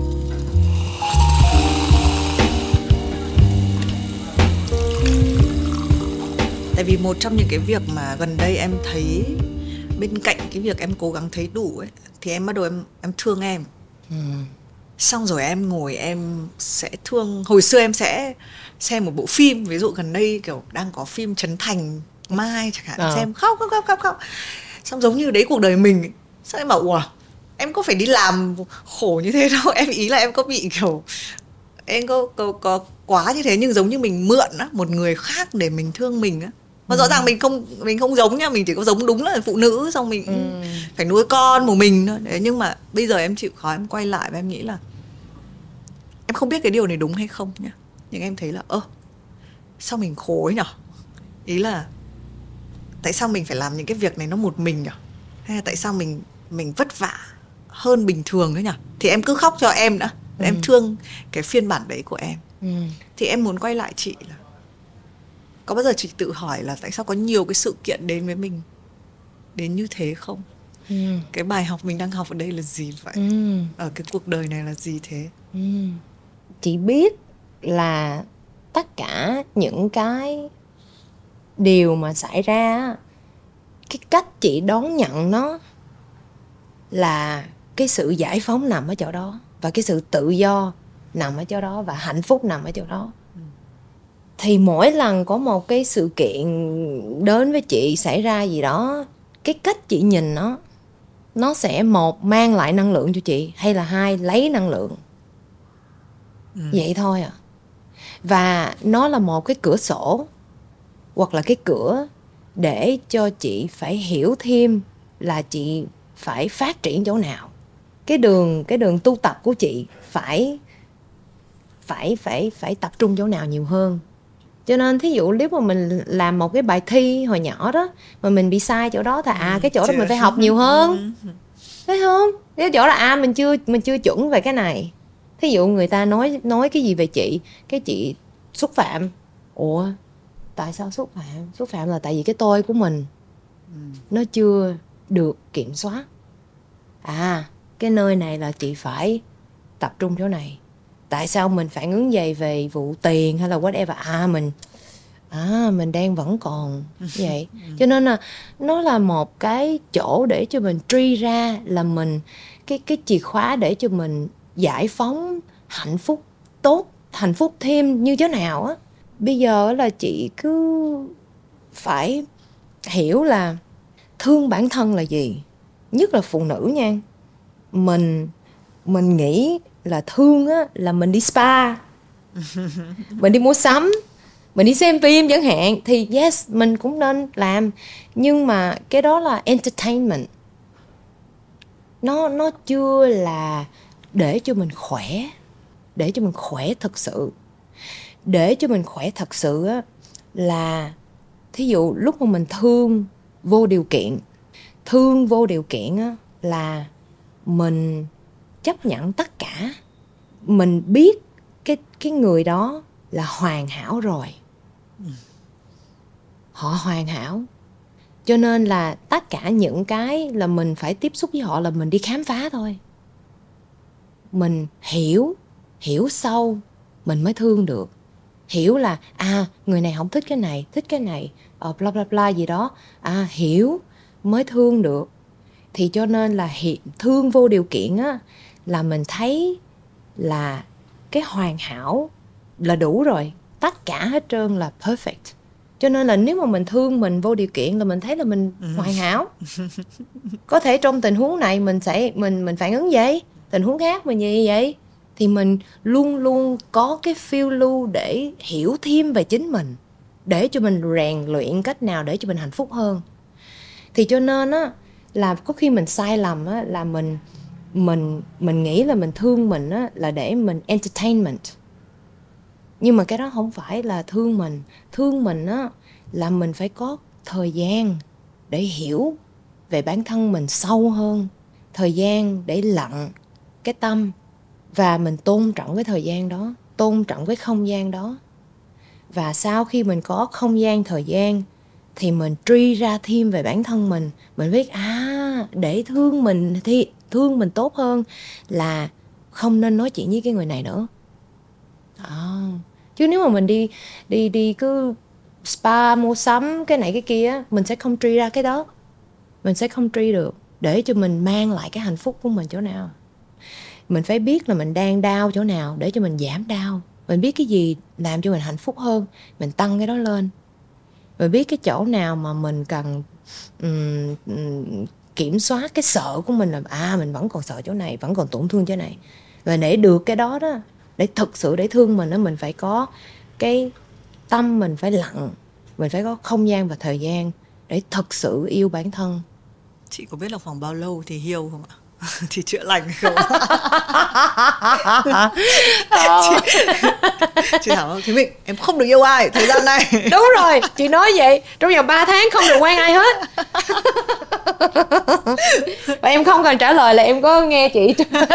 Tại vì một trong những cái việc mà gần đây em thấy bên cạnh cái việc em cố gắng thấy đủ ấy, thì em bắt đầu em thương em. Xong rồi em ngồi em sẽ thương. Hồi xưa em sẽ xem một bộ phim, ví dụ gần đây kiểu đang có phim Trấn Thành Mai chẳng hạn, xem khóc. Xong giống như đấy cuộc đời mình ấy. Sao em bảo ủa, em có phải đi làm khổ như thế đâu. Em ý là em có bị kiểu em có quá như thế, nhưng giống như mình mượn á một người khác để mình thương mình á. Mà rõ ràng mình không giống nha, mình chỉ có giống đúng là phụ nữ, xong mình phải nuôi con của mình thôi. Đấy, nhưng mà bây giờ em chịu khó em quay lại và em nghĩ là em không biết cái điều này đúng hay không nhá, nhưng em thấy là sao mình khổ ấy nhở. Ý là tại sao mình phải làm những cái việc này nó một mình nhở, hay là tại sao mình vất vả hơn bình thường đấy nhở. Thì em cứ khóc cho em đã, em thương cái phiên bản đấy của em. Thì em muốn quay lại chị là Có bao giờ chị tự hỏi là tại sao có nhiều cái sự kiện đến với mình đến như thế không? Cái bài học mình đang học ở đây là gì vậy? Ở cái cuộc đời này là gì thế? Chị biết là tất cả những cái điều mà xảy ra, cái cách chị đón nhận nó là cái sự giải phóng nằm ở chỗ đó, và cái sự tự do nằm ở chỗ đó, và hạnh phúc nằm ở chỗ đó. Thì mỗi lần có một cái sự kiện đến với chị xảy ra gì đó, cái cách chị nhìn nó sẽ một mang lại năng lượng cho chị, hay là hai lấy năng lượng. Vậy thôi à. Và nó là một cái cửa sổ, hoặc là cái cửa để cho chị phải hiểu thêm là chị phải phát triển chỗ nào. Cái đường tu tập của chị phải tập trung chỗ nào nhiều hơn. Cho nên thí dụ nếu mà mình làm một cái bài thi hồi nhỏ đó mà mình bị sai chỗ đó thì cái chỗ đó mình phải học nhiều hơn. Thấy không? Cái chỗ là mình chưa chuẩn về cái này. Thí dụ người ta nói cái gì về chị, cái chị xúc phạm. Ủa, tại sao xúc phạm? Xúc phạm là tại vì cái tôi của mình nó chưa được kiểm soát. Cái nơi này là chị phải tập trung chỗ này. Tại sao mình phản ứng vậy về vụ tiền hay là whatever? Mình đang vẫn còn vậy. Cho nên là nó là một cái chỗ để cho mình truy ra là mình cái chìa khóa để cho mình giải phóng hạnh phúc tốt, hạnh phúc thêm như thế nào á. Bây giờ là chị cứ phải hiểu là thương bản thân là gì. Nhất là phụ nữ nha. Mình nghĩ là thương á là mình đi spa, mình đi mua sắm, mình đi xem phim chẳng hạn, thì yes, mình cũng nên làm. Nhưng mà cái đó là entertainment. Nó chưa là để cho mình khỏe. Để cho mình khỏe thật sự. Để cho mình khỏe thật sự á, là thí dụ lúc mà mình thương vô điều kiện. Thương vô điều kiện á, là mình chấp nhận tất cả. Mình biết cái người đó là hoàn hảo rồi. Họ hoàn hảo. Cho nên là tất cả những cái là mình phải tiếp xúc với họ là mình đi khám phá thôi. Mình hiểu sâu mình mới thương được. Hiểu là người này không thích cái này, bla bla bla gì đó. Hiểu mới thương được. Thì cho nên là thương vô điều kiện á, là mình thấy là cái hoàn hảo là đủ rồi. Tất cả hết trơn là perfect. Cho nên là nếu mà mình thương mình vô điều kiện là mình thấy là mình hoàn hảo. Có thể trong tình huống này mình phản ứng vậy, tình huống khác mình như vậy, thì mình luôn luôn có cái phiêu lưu để hiểu thêm về chính mình, để cho mình rèn luyện cách nào để cho mình hạnh phúc hơn. Thì cho nên á, là có khi mình sai lầm á, là mình nghĩ là mình thương mình á, là để mình entertainment. Nhưng mà cái đó không phải là thương mình. Thương mình á, là mình phải có thời gian để hiểu về bản thân mình sâu hơn. Thời gian để lặng cái tâm. Và mình tôn trọng cái thời gian đó, tôn trọng cái không gian đó. Và sau khi mình có không gian, thời gian, thì mình truy ra thêm về bản thân mình. Mình biết để thương mình thì thương mình tốt hơn là không nên nói chuyện với cái người này nữa. Chứ nếu mà mình đi cứ spa, mua sắm cái này cái kia, mình sẽ không truy ra cái đó. Mình sẽ không truy được để cho mình mang lại cái hạnh phúc của mình chỗ nào. Mình phải biết là mình đang đau chỗ nào để cho mình giảm đau. Mình biết cái gì làm cho mình hạnh phúc hơn, mình tăng cái đó lên. Mình biết cái chỗ nào mà mình cần kiểm soát cái sợ của mình, là mình vẫn còn sợ chỗ này, vẫn còn tổn thương chỗ này. Và để được cái đó đó, để thực sự để thương mình đó, mình phải có cái tâm mình phải lặng, mình phải có không gian và thời gian để thực sự yêu bản thân. Chị có biết là khoảng bao lâu thì heal không ạ? thì chữa lành không? Chị Thảo, thì mình em không được yêu ai thời gian này. Đúng rồi, chị nói vậy. Trong vòng 3 tháng không được quen ai hết. Và em không cần trả lời là em có nghe chị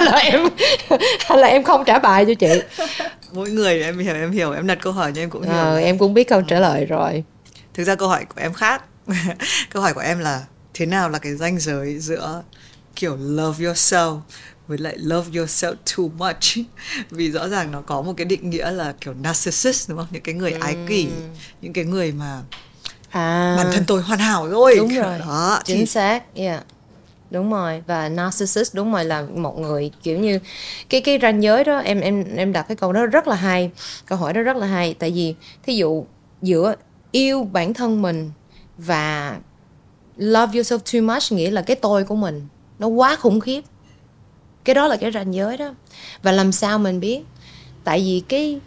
hay là em không trả bài cho chị. Mỗi người em hiểu, em đặt câu hỏi nhưng em cũng hiểu. Em cũng biết câu trả lời rồi. Thực ra câu hỏi của em khác. Câu hỏi của em là thế nào là cái ranh giới giữa kiểu love yourself với lại love yourself too much. Vì rõ ràng nó có một cái định nghĩa là kiểu narcissist, đúng không? Những cái người ái kỷ, những cái người mà bản thân tôi hoàn hảo rồi. Đúng rồi, đó, chính xác, yeah. Đúng rồi, và narcissist đúng rồi là một người kiểu như cái ranh giới đó, em đặt cái câu đó rất là hay, câu hỏi đó rất là hay. Tại vì thí dụ giữa yêu bản thân mình và love yourself too much nghĩa là cái tôi của mình nó quá khủng khiếp. Cái đó là cái ranh giới đó. Và làm sao mình biết? Tại vì cái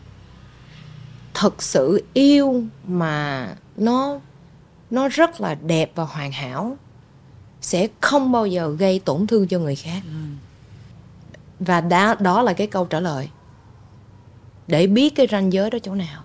thực sự yêu mà nó rất là đẹp và hoàn hảo sẽ không bao giờ gây tổn thương cho người khác. Và đó là cái câu trả lời để biết cái ranh giới đó chỗ nào.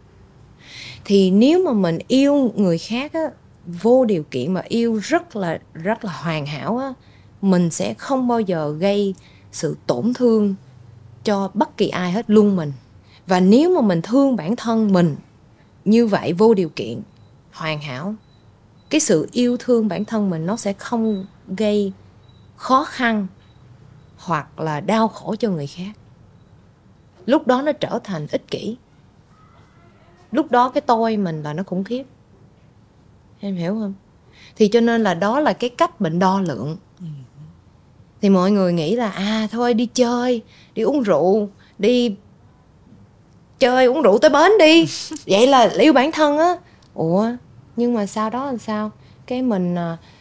Thì nếu mà mình yêu người khác á, vô điều kiện mà yêu rất là hoàn hảo á, mình sẽ không bao giờ gây sự tổn thương cho bất kỳ ai hết, luôn mình. Và nếu mà mình thương bản thân mình như vậy, vô điều kiện, hoàn hảo, cái sự yêu thương bản thân mình nó sẽ không gây khó khăn hoặc là đau khổ cho người khác. Lúc đó nó trở thành ích kỷ. Lúc đó cái tôi mình là nó khủng khiếp. Em hiểu không? Thì cho nên là đó là cái cách mình đo lượng. Thì mọi người nghĩ là thôi đi chơi, đi uống rượu, đi chơi uống rượu tới bến đi. Vậy là yêu bản thân á. Ủa, nhưng mà sau đó làm sao? Cái mình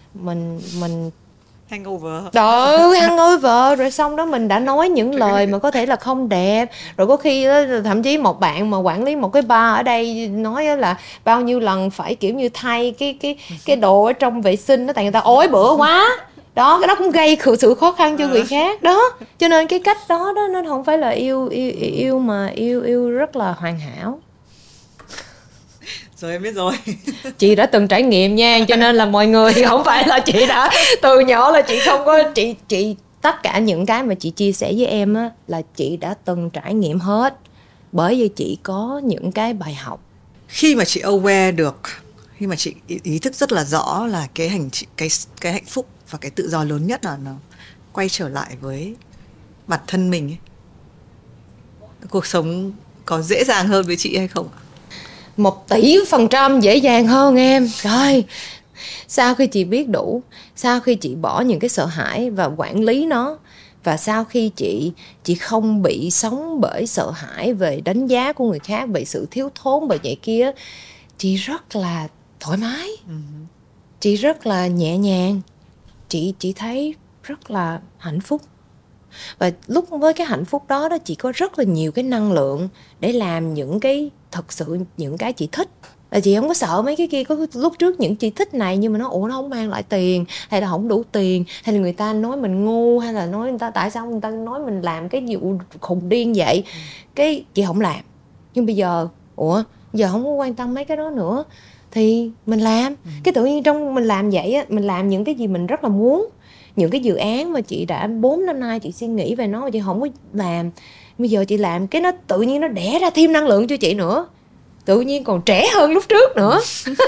hangover. Hangover rồi xong đó mình đã nói những lời mà có thể là không đẹp. Rồi có khi đó, thậm chí một bạn mà quản lý một cái bar ở đây nói là bao nhiêu lần phải kiểu như thay cái đồ ở trong vệ sinh đó, tại người ta ối bữa quá. Đó, cái đó cũng gây sự khó khăn cho người khác đó. Cho nên cái cách đó nó không phải là yêu mà yêu rất là hoàn hảo. Rồi em biết rồi. Chị đã từng trải nghiệm nha, cho nên là mọi người không phải là chị đã từ nhỏ là chị không có chị tất cả những cái mà chị chia sẻ với em á là chị đã từng trải nghiệm hết, bởi vì chị có những cái bài học. Khi mà chị aware được, khi mà chị ý thức rất là rõ là cái hạnh phúc và cái tự do lớn nhất là nó quay trở lại với bản thân mình ấy, cuộc sống có dễ dàng hơn với chị hay không? 1,000,000% dễ dàng hơn em. Rồi, sau khi chị biết đủ, sau khi chị bỏ những cái sợ hãi và quản lý nó, và sau khi chị không bị sống bởi sợ hãi về đánh giá của người khác, về sự thiếu thốn, bởi vậy kia, chị rất là thoải mái. Chị rất là nhẹ nhàng. Chị thấy rất là hạnh phúc. Và lúc với cái hạnh phúc đó chị có rất là nhiều cái năng lượng để làm những cái thật sự những cái chị thích. Và chị không có sợ mấy cái kia. Có lúc trước những chị thích này nhưng mà nó không mang lại tiền, hay là không đủ tiền, hay là người ta nói mình ngu, hay là nói người ta tại sao người ta nói mình làm cái vụ khùng điên vậy. Cái chị không làm. Nhưng bây giờ giờ không có quan tâm mấy cái đó nữa thì mình làm. Cái tự nhiên trong mình làm vậy á, mình làm những cái gì mình rất là muốn. Những cái dự án mà chị đã 4 năm nay chị suy nghĩ về nó mà chị không có làm, bây giờ chị làm cái nó tự nhiên nó đẻ ra thêm năng lượng cho chị nữa, tự nhiên còn trẻ hơn lúc trước nữa.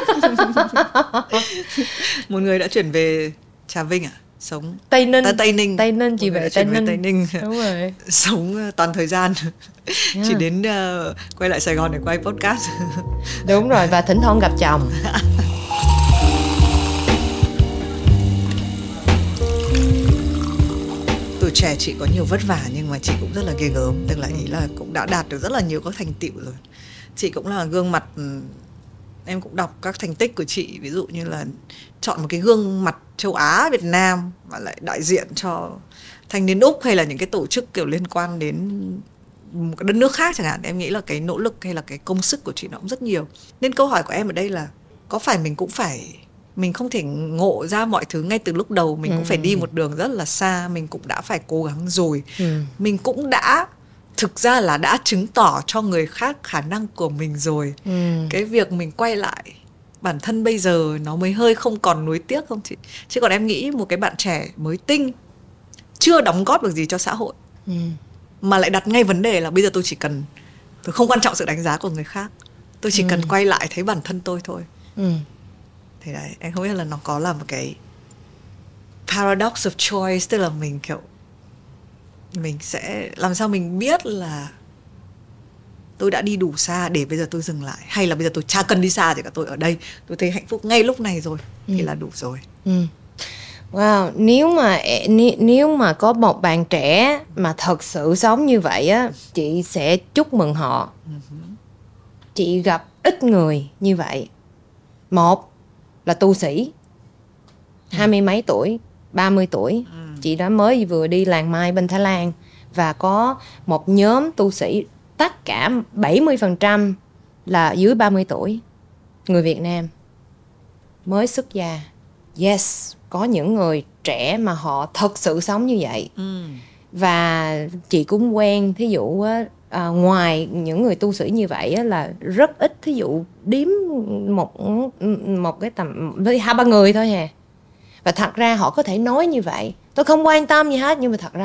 Một người đã chuyển về Trà Vinh sống Tây Ninh. Tây Ninh chị về Tây Ninh. Đúng rồi. Sống toàn thời gian. Chỉ đến quay lại Sài Gòn để quay podcast. Đúng rồi, và thỉnh thoảng gặp chồng. Tuổi trẻ chị có nhiều vất vả nhưng mà chị cũng rất là ghê gớm. Tức là ý là cũng đã đạt được rất là nhiều các thành tựu rồi. Chị cũng là gương mặt. Em cũng đọc các thành tích của chị, ví dụ như là chọn một cái gương mặt châu Á Việt Nam và lại đại diện cho thanh niên Úc hay là những cái tổ chức kiểu liên quan đến một cái đất nước khác chẳng hạn. Em nghĩ là cái nỗ lực hay là cái công sức của chị nó cũng rất nhiều. Nên câu hỏi của em ở đây là có phải mình cũng phải mình không thể ngộ ra mọi thứ ngay từ lúc đầu. Mình cũng phải đi một đường rất là xa. Mình cũng đã phải cố gắng rồi. Mình cũng đã thực ra là đã chứng tỏ cho người khác khả năng của mình rồi. Cái việc mình quay lại bản thân bây giờ nó mới hơi không còn nuối tiếc không chị? Chứ còn em nghĩ một cái bạn trẻ mới tinh, chưa đóng góp được gì cho xã hội, mà lại đặt ngay vấn đề là bây giờ tôi không quan trọng sự đánh giá của người khác, tôi chỉ cần quay lại thấy bản thân tôi thôi. Thì đấy, em không biết là nó có là một cái paradox of choice, tức là mình kiểu mình sẽ làm sao mình biết là tôi đã đi đủ xa để bây giờ tôi dừng lại, hay là bây giờ tôi chả cần đi xa gì cả, tôi ở đây, tôi thấy hạnh phúc ngay lúc này rồi thì là đủ rồi. Wow, nếu mà có một bạn trẻ mà thật sự sống như vậy á, chị sẽ chúc mừng họ. Chị gặp ít người như vậy. Một là tu sĩ, 20 mấy tuổi, 30 tuổi. Chị đã mới vừa đi làng Mai bên Thái Lan, và có một nhóm tu sĩ, tất cả 70% là dưới 30 tuổi, người Việt Nam, mới xuất gia. Yes, có những người trẻ mà họ thật sự sống như vậy. Và chị cũng quen, thí dụ ngoài những người tu sĩ như vậy là rất ít, thí dụ điếm một cái tầm 2-3 người thôi hà. Và thật ra họ có thể nói như vậy, tôi không quan tâm gì hết, nhưng mà thật ra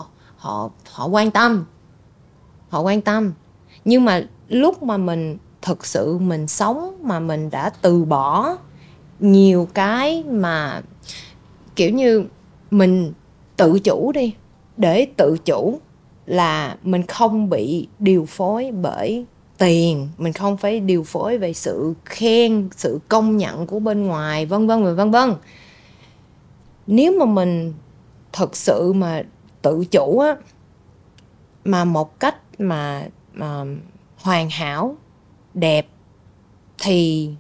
họ quan tâm. Họ quan tâm. Nhưng mà lúc mà mình thực sự mình sống, mà mình đã từ bỏ nhiều cái mà kiểu như mình tự chủ đi, để tự chủ là mình không bị điều phối bởi tiền, mình không phải điều phối về sự khen, sự công nhận của bên ngoài, vân vân và vân vân. Nếu mà mình thực sự mà tự chủ á, mà một cách mà hoàn hảo, đẹp, thì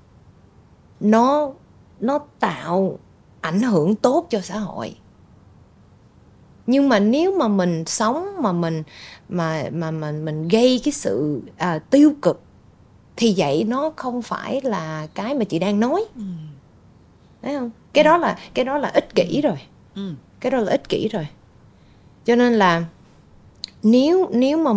nó tạo ảnh hưởng tốt cho xã hội. Nhưng mà nếu mà mình sống mà mình gây cái sự tiêu cực, thì vậy nó không phải là cái mà chị đang nói. Thấy không? Cái đó là ích kỷ rồi. Cái đó là ích kỷ rồi. Cho nên là nếu mà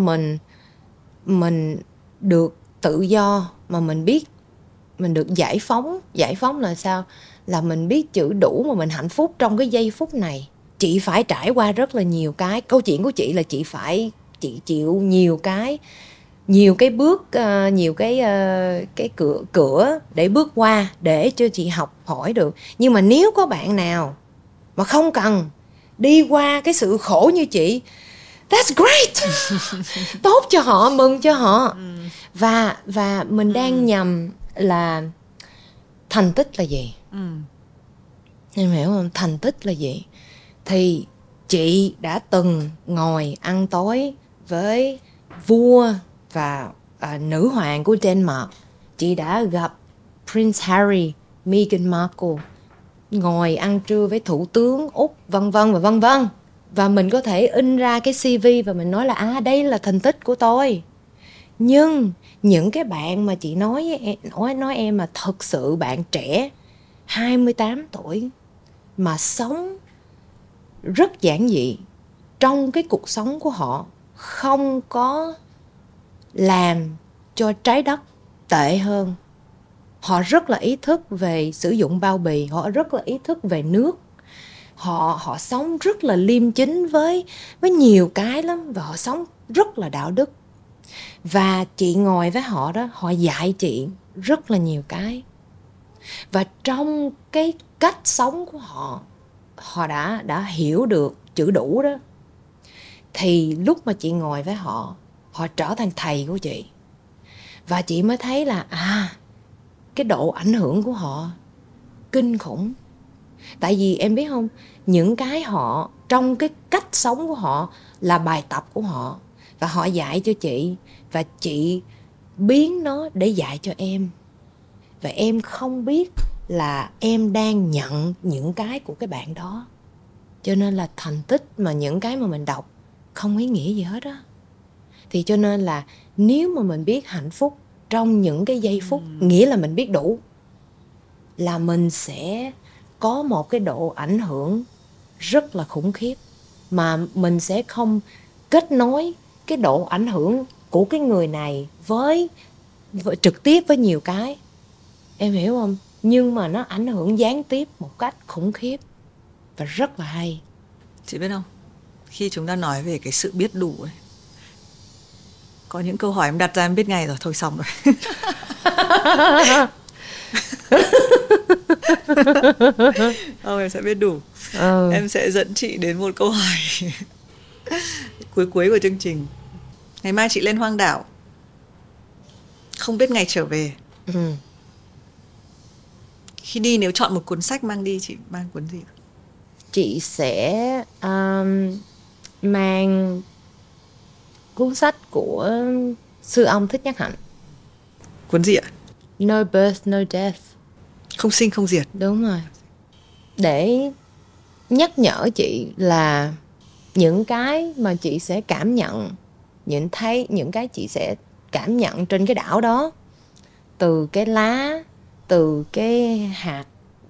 mình được tự do, mà mình biết mình được giải phóng là sao? Là mình biết chữ đủ mà mình hạnh phúc trong cái giây phút này. Chị phải trải qua rất là nhiều cái. Câu chuyện của chị là chị chịu nhiều cái bước, nhiều cái cửa để bước qua, để cho chị học hỏi được. Nhưng mà nếu có bạn nào mà không cần đi qua cái sự khổ như chị, that's great. Tốt cho họ, mừng cho họ. Và mình đang nhầm là thành tích là gì. Em hiểu không? Thành tích là gì? Thì chị đã từng ngồi ăn tối với vua và nữ hoàng của Denmark. Chị đã gặp Prince Harry, Meghan Markle, ngồi ăn trưa với thủ tướng Úc, vân vân và vân vân. Và mình có thể in ra cái CV và mình nói là đây là thành tích của tôi. Nhưng những cái bạn mà chị nói em mà thật sự bạn trẻ 28 tuổi mà sống rất giản dị, trong cái cuộc sống của họ không có làm cho trái đất tệ hơn. Họ rất là ý thức về sử dụng bao bì, họ rất là ý thức về nước. Họ sống rất là liêm chính với nhiều cái lắm, và họ sống rất là đạo đức. Và chị ngồi với họ đó, họ dạy chị rất là nhiều cái. Và trong cái cách sống của họ đã hiểu được chữ đủ đó. Thì lúc mà chị ngồi với họ trở thành thầy của chị. Và chị mới thấy là cái độ ảnh hưởng của họ kinh khủng. Tại vì em biết không, những cái họ trong cái cách sống của họ là bài tập của họ, và họ dạy cho chị, và chị biến nó để dạy cho em. Và em không biết là em đang nhận những cái của cái bạn đó. Cho nên là thành tích mà những cái mà mình đọc không ý nghĩa gì hết á. Thì cho nên là nếu mà mình biết hạnh phúc trong những cái giây phút, nghĩa là mình biết đủ. là mình sẽ có một cái độ ảnh hưởng rất là khủng khiếp, mà mình sẽ không kết nối cái độ ảnh hưởng của cái người này với trực tiếp với nhiều cái, em hiểu không? Nhưng mà nó ảnh hưởng gián tiếp một cách khủng khiếp và rất là hay. Chị biết không, khi chúng ta nói về cái sự biết đủ ấy, có những câu hỏi em đặt ra em biết ngay rồi, thôi xong rồi. Em sẽ biết đủ. Em sẽ dẫn chị đến một câu hỏi cuối của chương trình. Ngày mai chị lên hoang đảo, không biết ngày trở về. Khi đi nếu chọn một cuốn sách mang đi, chị mang cuốn gì? Chị sẽ mang cuốn sách của sư ông Thích Nhất Hạnh. Cuốn gì ạ? No Birth, No Death. Không sinh không diệt. Đúng rồi. Để nhắc nhở chị là những cái mà chị sẽ cảm nhận, những cái chị sẽ cảm nhận trên cái đảo đó, từ cái lá, từ cái hạt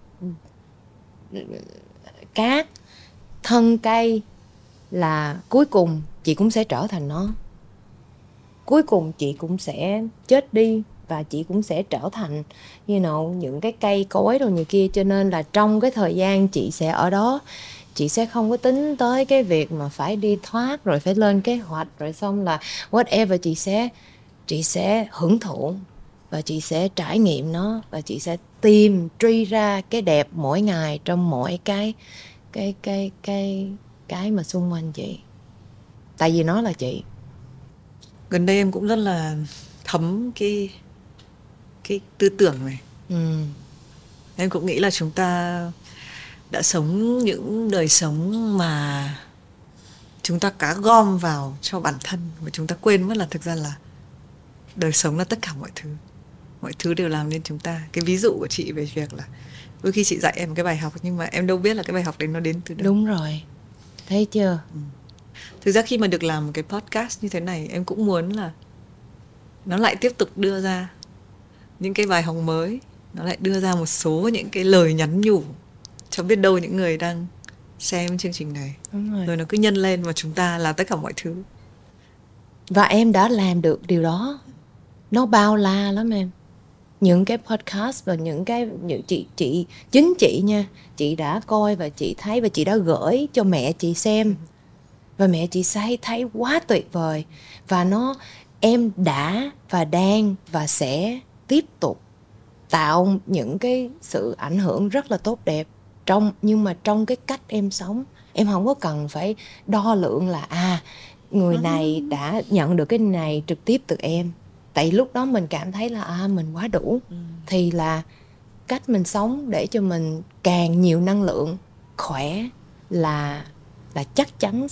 cát, thân cây, là cuối cùng chị cũng sẽ trở thành nó. Cuối cùng chị cũng sẽ chết đi và chị cũng sẽ trở thành những cái cây cối rồi như kia. Cho nên là trong cái thời gian chị sẽ ở đó, chị sẽ không có tính tới cái việc mà phải đi thoát rồi phải lên kế hoạch rồi xong là whatever. Chị sẽ hưởng thụ và chị sẽ trải nghiệm nó, và chị sẽ truy ra cái đẹp mỗi ngày trong mỗi cái mà xung quanh chị, tại vì nó là chị. Gần đây em cũng rất là thấm cái tư tưởng này. Em cũng nghĩ là chúng ta đã sống những đời sống mà chúng ta cá gom vào cho bản thân, và chúng ta quên mất là thực ra là đời sống là tất cả mọi thứ đều làm nên chúng ta. Cái ví dụ của chị về việc là đôi khi chị dạy em cái bài học nhưng mà em đâu biết là cái bài học đấy nó đến từ đâu. Đúng rồi, thấy chưa? Thực ra khi mà được làm một cái podcast như thế này, em cũng muốn là nó lại tiếp tục đưa ra những cái bài học mới, nó lại đưa ra một số những cái lời nhắn nhủ cho biết đâu những người đang xem chương trình này. Rồi nó cứ nhân lên và chúng ta là tất cả mọi thứ. Và em đã làm được điều đó. Nó bao la lắm em. Những cái podcast và những chị chính chị nha, chị đã coi và chị thấy và chị đã gửi cho mẹ chị xem. Và mẹ chị thấy quá tuyệt vời. Và em đã và đang và sẽ tiếp tục tạo những cái sự ảnh hưởng rất là tốt đẹp nhưng mà trong cái cách em sống. Em không có cần phải đo lượng là người này đã nhận được cái này trực tiếp từ em. Tại lúc đó mình cảm thấy là mình quá đủ. Thì là cách mình sống để cho mình càng nhiều năng lượng, khỏe là chắc chắn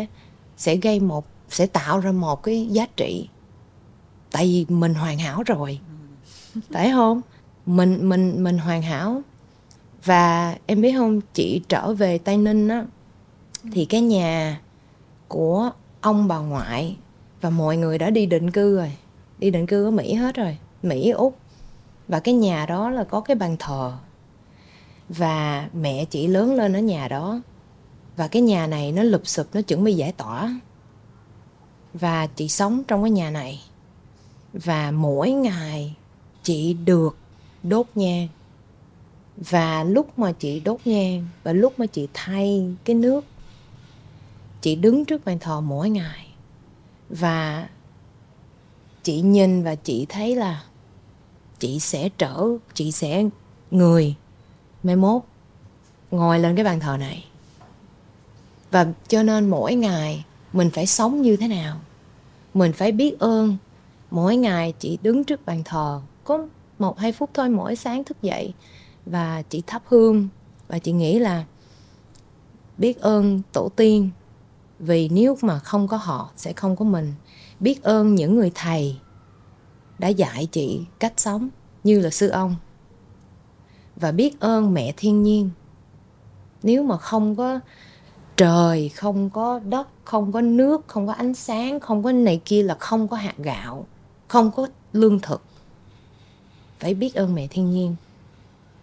sẽ tạo ra một cái giá trị. Tại vì mình hoàn hảo rồi, phải không? Mình hoàn hảo. Và em biết không, chị trở về Tây Ninh á, thì cái nhà của ông bà ngoại và mọi người đã đi định cư rồi, đi định cư ở Mỹ hết rồi, Mỹ, Úc. Và cái nhà đó là có cái bàn thờ. Và mẹ chị lớn lên ở nhà đó. Và cái nhà này nó lụp xụp, nó chuẩn bị giải tỏa. Và chị sống trong cái nhà này. Và mỗi ngày chị được đốt nhang. Và lúc mà chị đốt nhang và lúc mà chị thay cái nước, chị đứng trước bàn thờ mỗi ngày. Và chị nhìn và chị thấy là chị sẽ người mai mốt ngồi lên cái bàn thờ này. Và cho nên mỗi ngày mình phải sống như thế nào, mình phải biết ơn. Mỗi ngày chị đứng trước bàn thờ có 1-2 phút thôi, mỗi sáng thức dậy và chị thắp hương. Và chị nghĩ là biết ơn tổ tiên, vì nếu mà không có họ sẽ không có mình. Biết ơn những người thầy đã dạy chị cách sống như là sư ông. Và biết ơn mẹ thiên nhiên. Nếu mà không có trời, không có đất, không có nước, không có ánh sáng, không có này kia là không có hạt gạo, không có lương thực. Phải biết ơn mẹ thiên nhiên.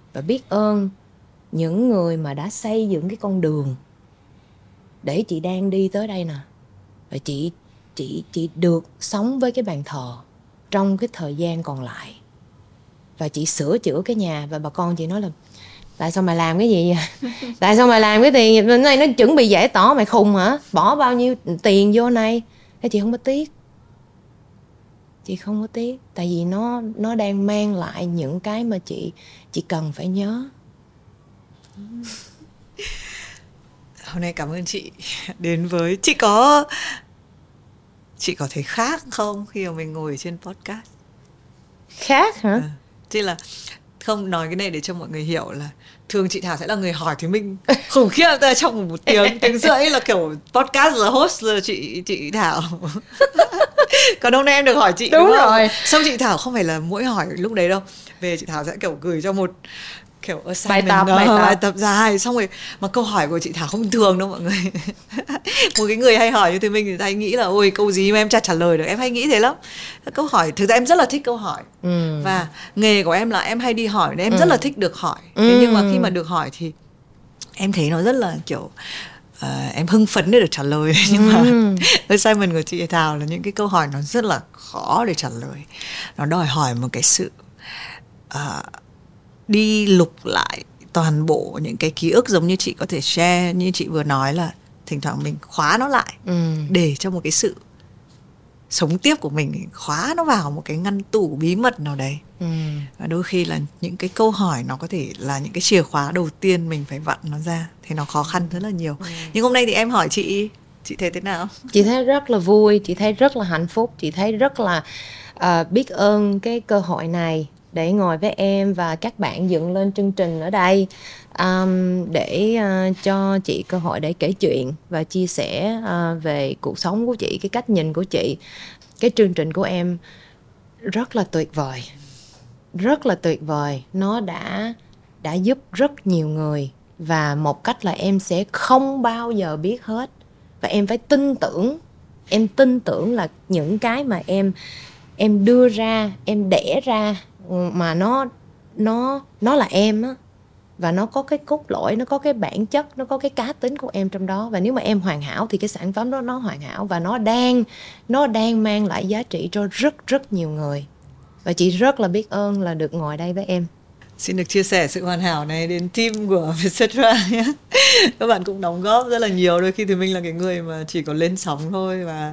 và biết ơn những người mà đã xây dựng cái con đường để chị đang đi tới đây nè. Và chị được sống với cái bàn thờ trong cái thời gian còn lại. Và chị sửa chữa cái nhà. Và bà con chị nói là tại sao mày làm cái gì vậy? Tại sao mày làm cái tiền này? Nó chuẩn bị giải tỏa, mày khùng hả? Bỏ bao nhiêu tiền vô này? Thế chị không có tiếc. Chị không có tiếc. Tại vì nó đang mang lại những cái mà chị cần phải nhớ. Hôm nay cảm ơn chị đến với... Chị có thấy khác không khi mà mình ngồi trên podcast? Khác hả? Chứ là không nói cái này để cho mọi người hiểu là thường chị Thảo sẽ là người hỏi thì mình khủng khiếp ra trong một tiếng rưỡi là kiểu podcast là host là chị Thảo. Còn hôm nay em được hỏi chị đúng rồi. Xong chị Thảo không phải là mỗi hỏi lúc đấy đâu, về chị Thảo sẽ kiểu gửi cho một kiểu bài tập dài, xong rồi mà câu hỏi của chị Thảo không thường đâu mọi người. Một cái người hay hỏi như thế mình thì hay nghĩ là ôi câu gì mà em chả trả lời được, em hay nghĩ thế lắm. Câu hỏi thực ra em rất là thích câu hỏi, và nghề của em là em hay đi hỏi nên em rất là thích được hỏi. Thế nhưng mà khi mà được hỏi thì em thấy nó rất là kiểu em hưng phấn để được trả lời. Nhưng mà assignment của chị Thảo là những cái câu hỏi nó rất là khó để trả lời. Nó đòi hỏi một cái sự đi lục lại toàn bộ những cái ký ức, giống như chị có thể share, như chị vừa nói là thỉnh thoảng mình khóa nó lại để cho một cái sự sống tiếp của mình, khóa nó vào một cái ngăn tủ bí mật nào đấy. Và đôi khi là những cái câu hỏi nó có thể là những cái chìa khóa đầu tiên mình phải vặn nó ra, thì nó khó khăn rất là nhiều. Nhưng hôm nay thì em hỏi chị thấy thế nào? Chị thấy rất là vui, chị thấy rất là hạnh phúc, chị thấy rất là biết ơn cái cơ hội này để ngồi với em và các bạn dựng lên chương trình ở đây, để cho chị cơ hội để kể chuyện và chia sẻ về cuộc sống của chị, cái cách nhìn của chị. Cái chương trình của em rất là tuyệt vời, rất là tuyệt vời. Nó đã giúp rất nhiều người, và một cách là em sẽ không bao giờ biết hết. Và em phải tin tưởng là những cái mà em đưa ra, em đẻ ra mà nó là em á, và nó có cái cốt lõi, nó có cái bản chất, nó có cái cá tính của em trong đó. Và nếu mà em hoàn hảo thì cái sản phẩm đó nó hoàn hảo, và nó đang mang lại giá trị cho rất nhiều người. Và chị rất là biết ơn là được ngồi đây với em. Xin được chia sẻ sự hoàn hảo này đến team của Vietcetera nhé. Các bạn cũng đóng góp rất là nhiều. Đôi khi thì mình là cái người mà chỉ có lên sóng thôi, và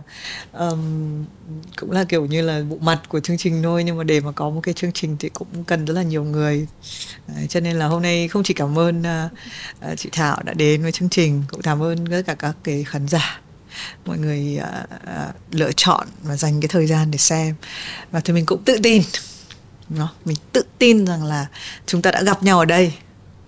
cũng là kiểu như là bộ mặt của chương trình thôi. Nhưng mà để mà có một cái chương trình thì cũng cần rất là nhiều người. Đấy, cho nên là hôm nay không chỉ cảm ơn chị Thảo đã đến với chương trình, cũng cảm ơn tất cả các cái khán giả, mọi người lựa chọn và dành cái thời gian để xem. Và thì mình cũng tự tin, mình tự tin rằng là chúng ta đã gặp nhau ở đây,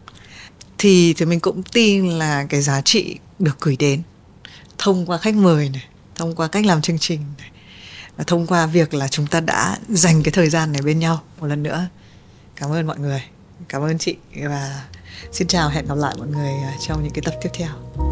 thì mình cũng tin là cái giá trị được gửi đến thông qua khách mời này, thông qua cách làm chương trình này, và thông qua việc là chúng ta đã dành cái thời gian này bên nhau một lần nữa. Cảm ơn mọi người, cảm ơn chị, và xin chào, hẹn gặp lại mọi người trong những cái tập tiếp theo.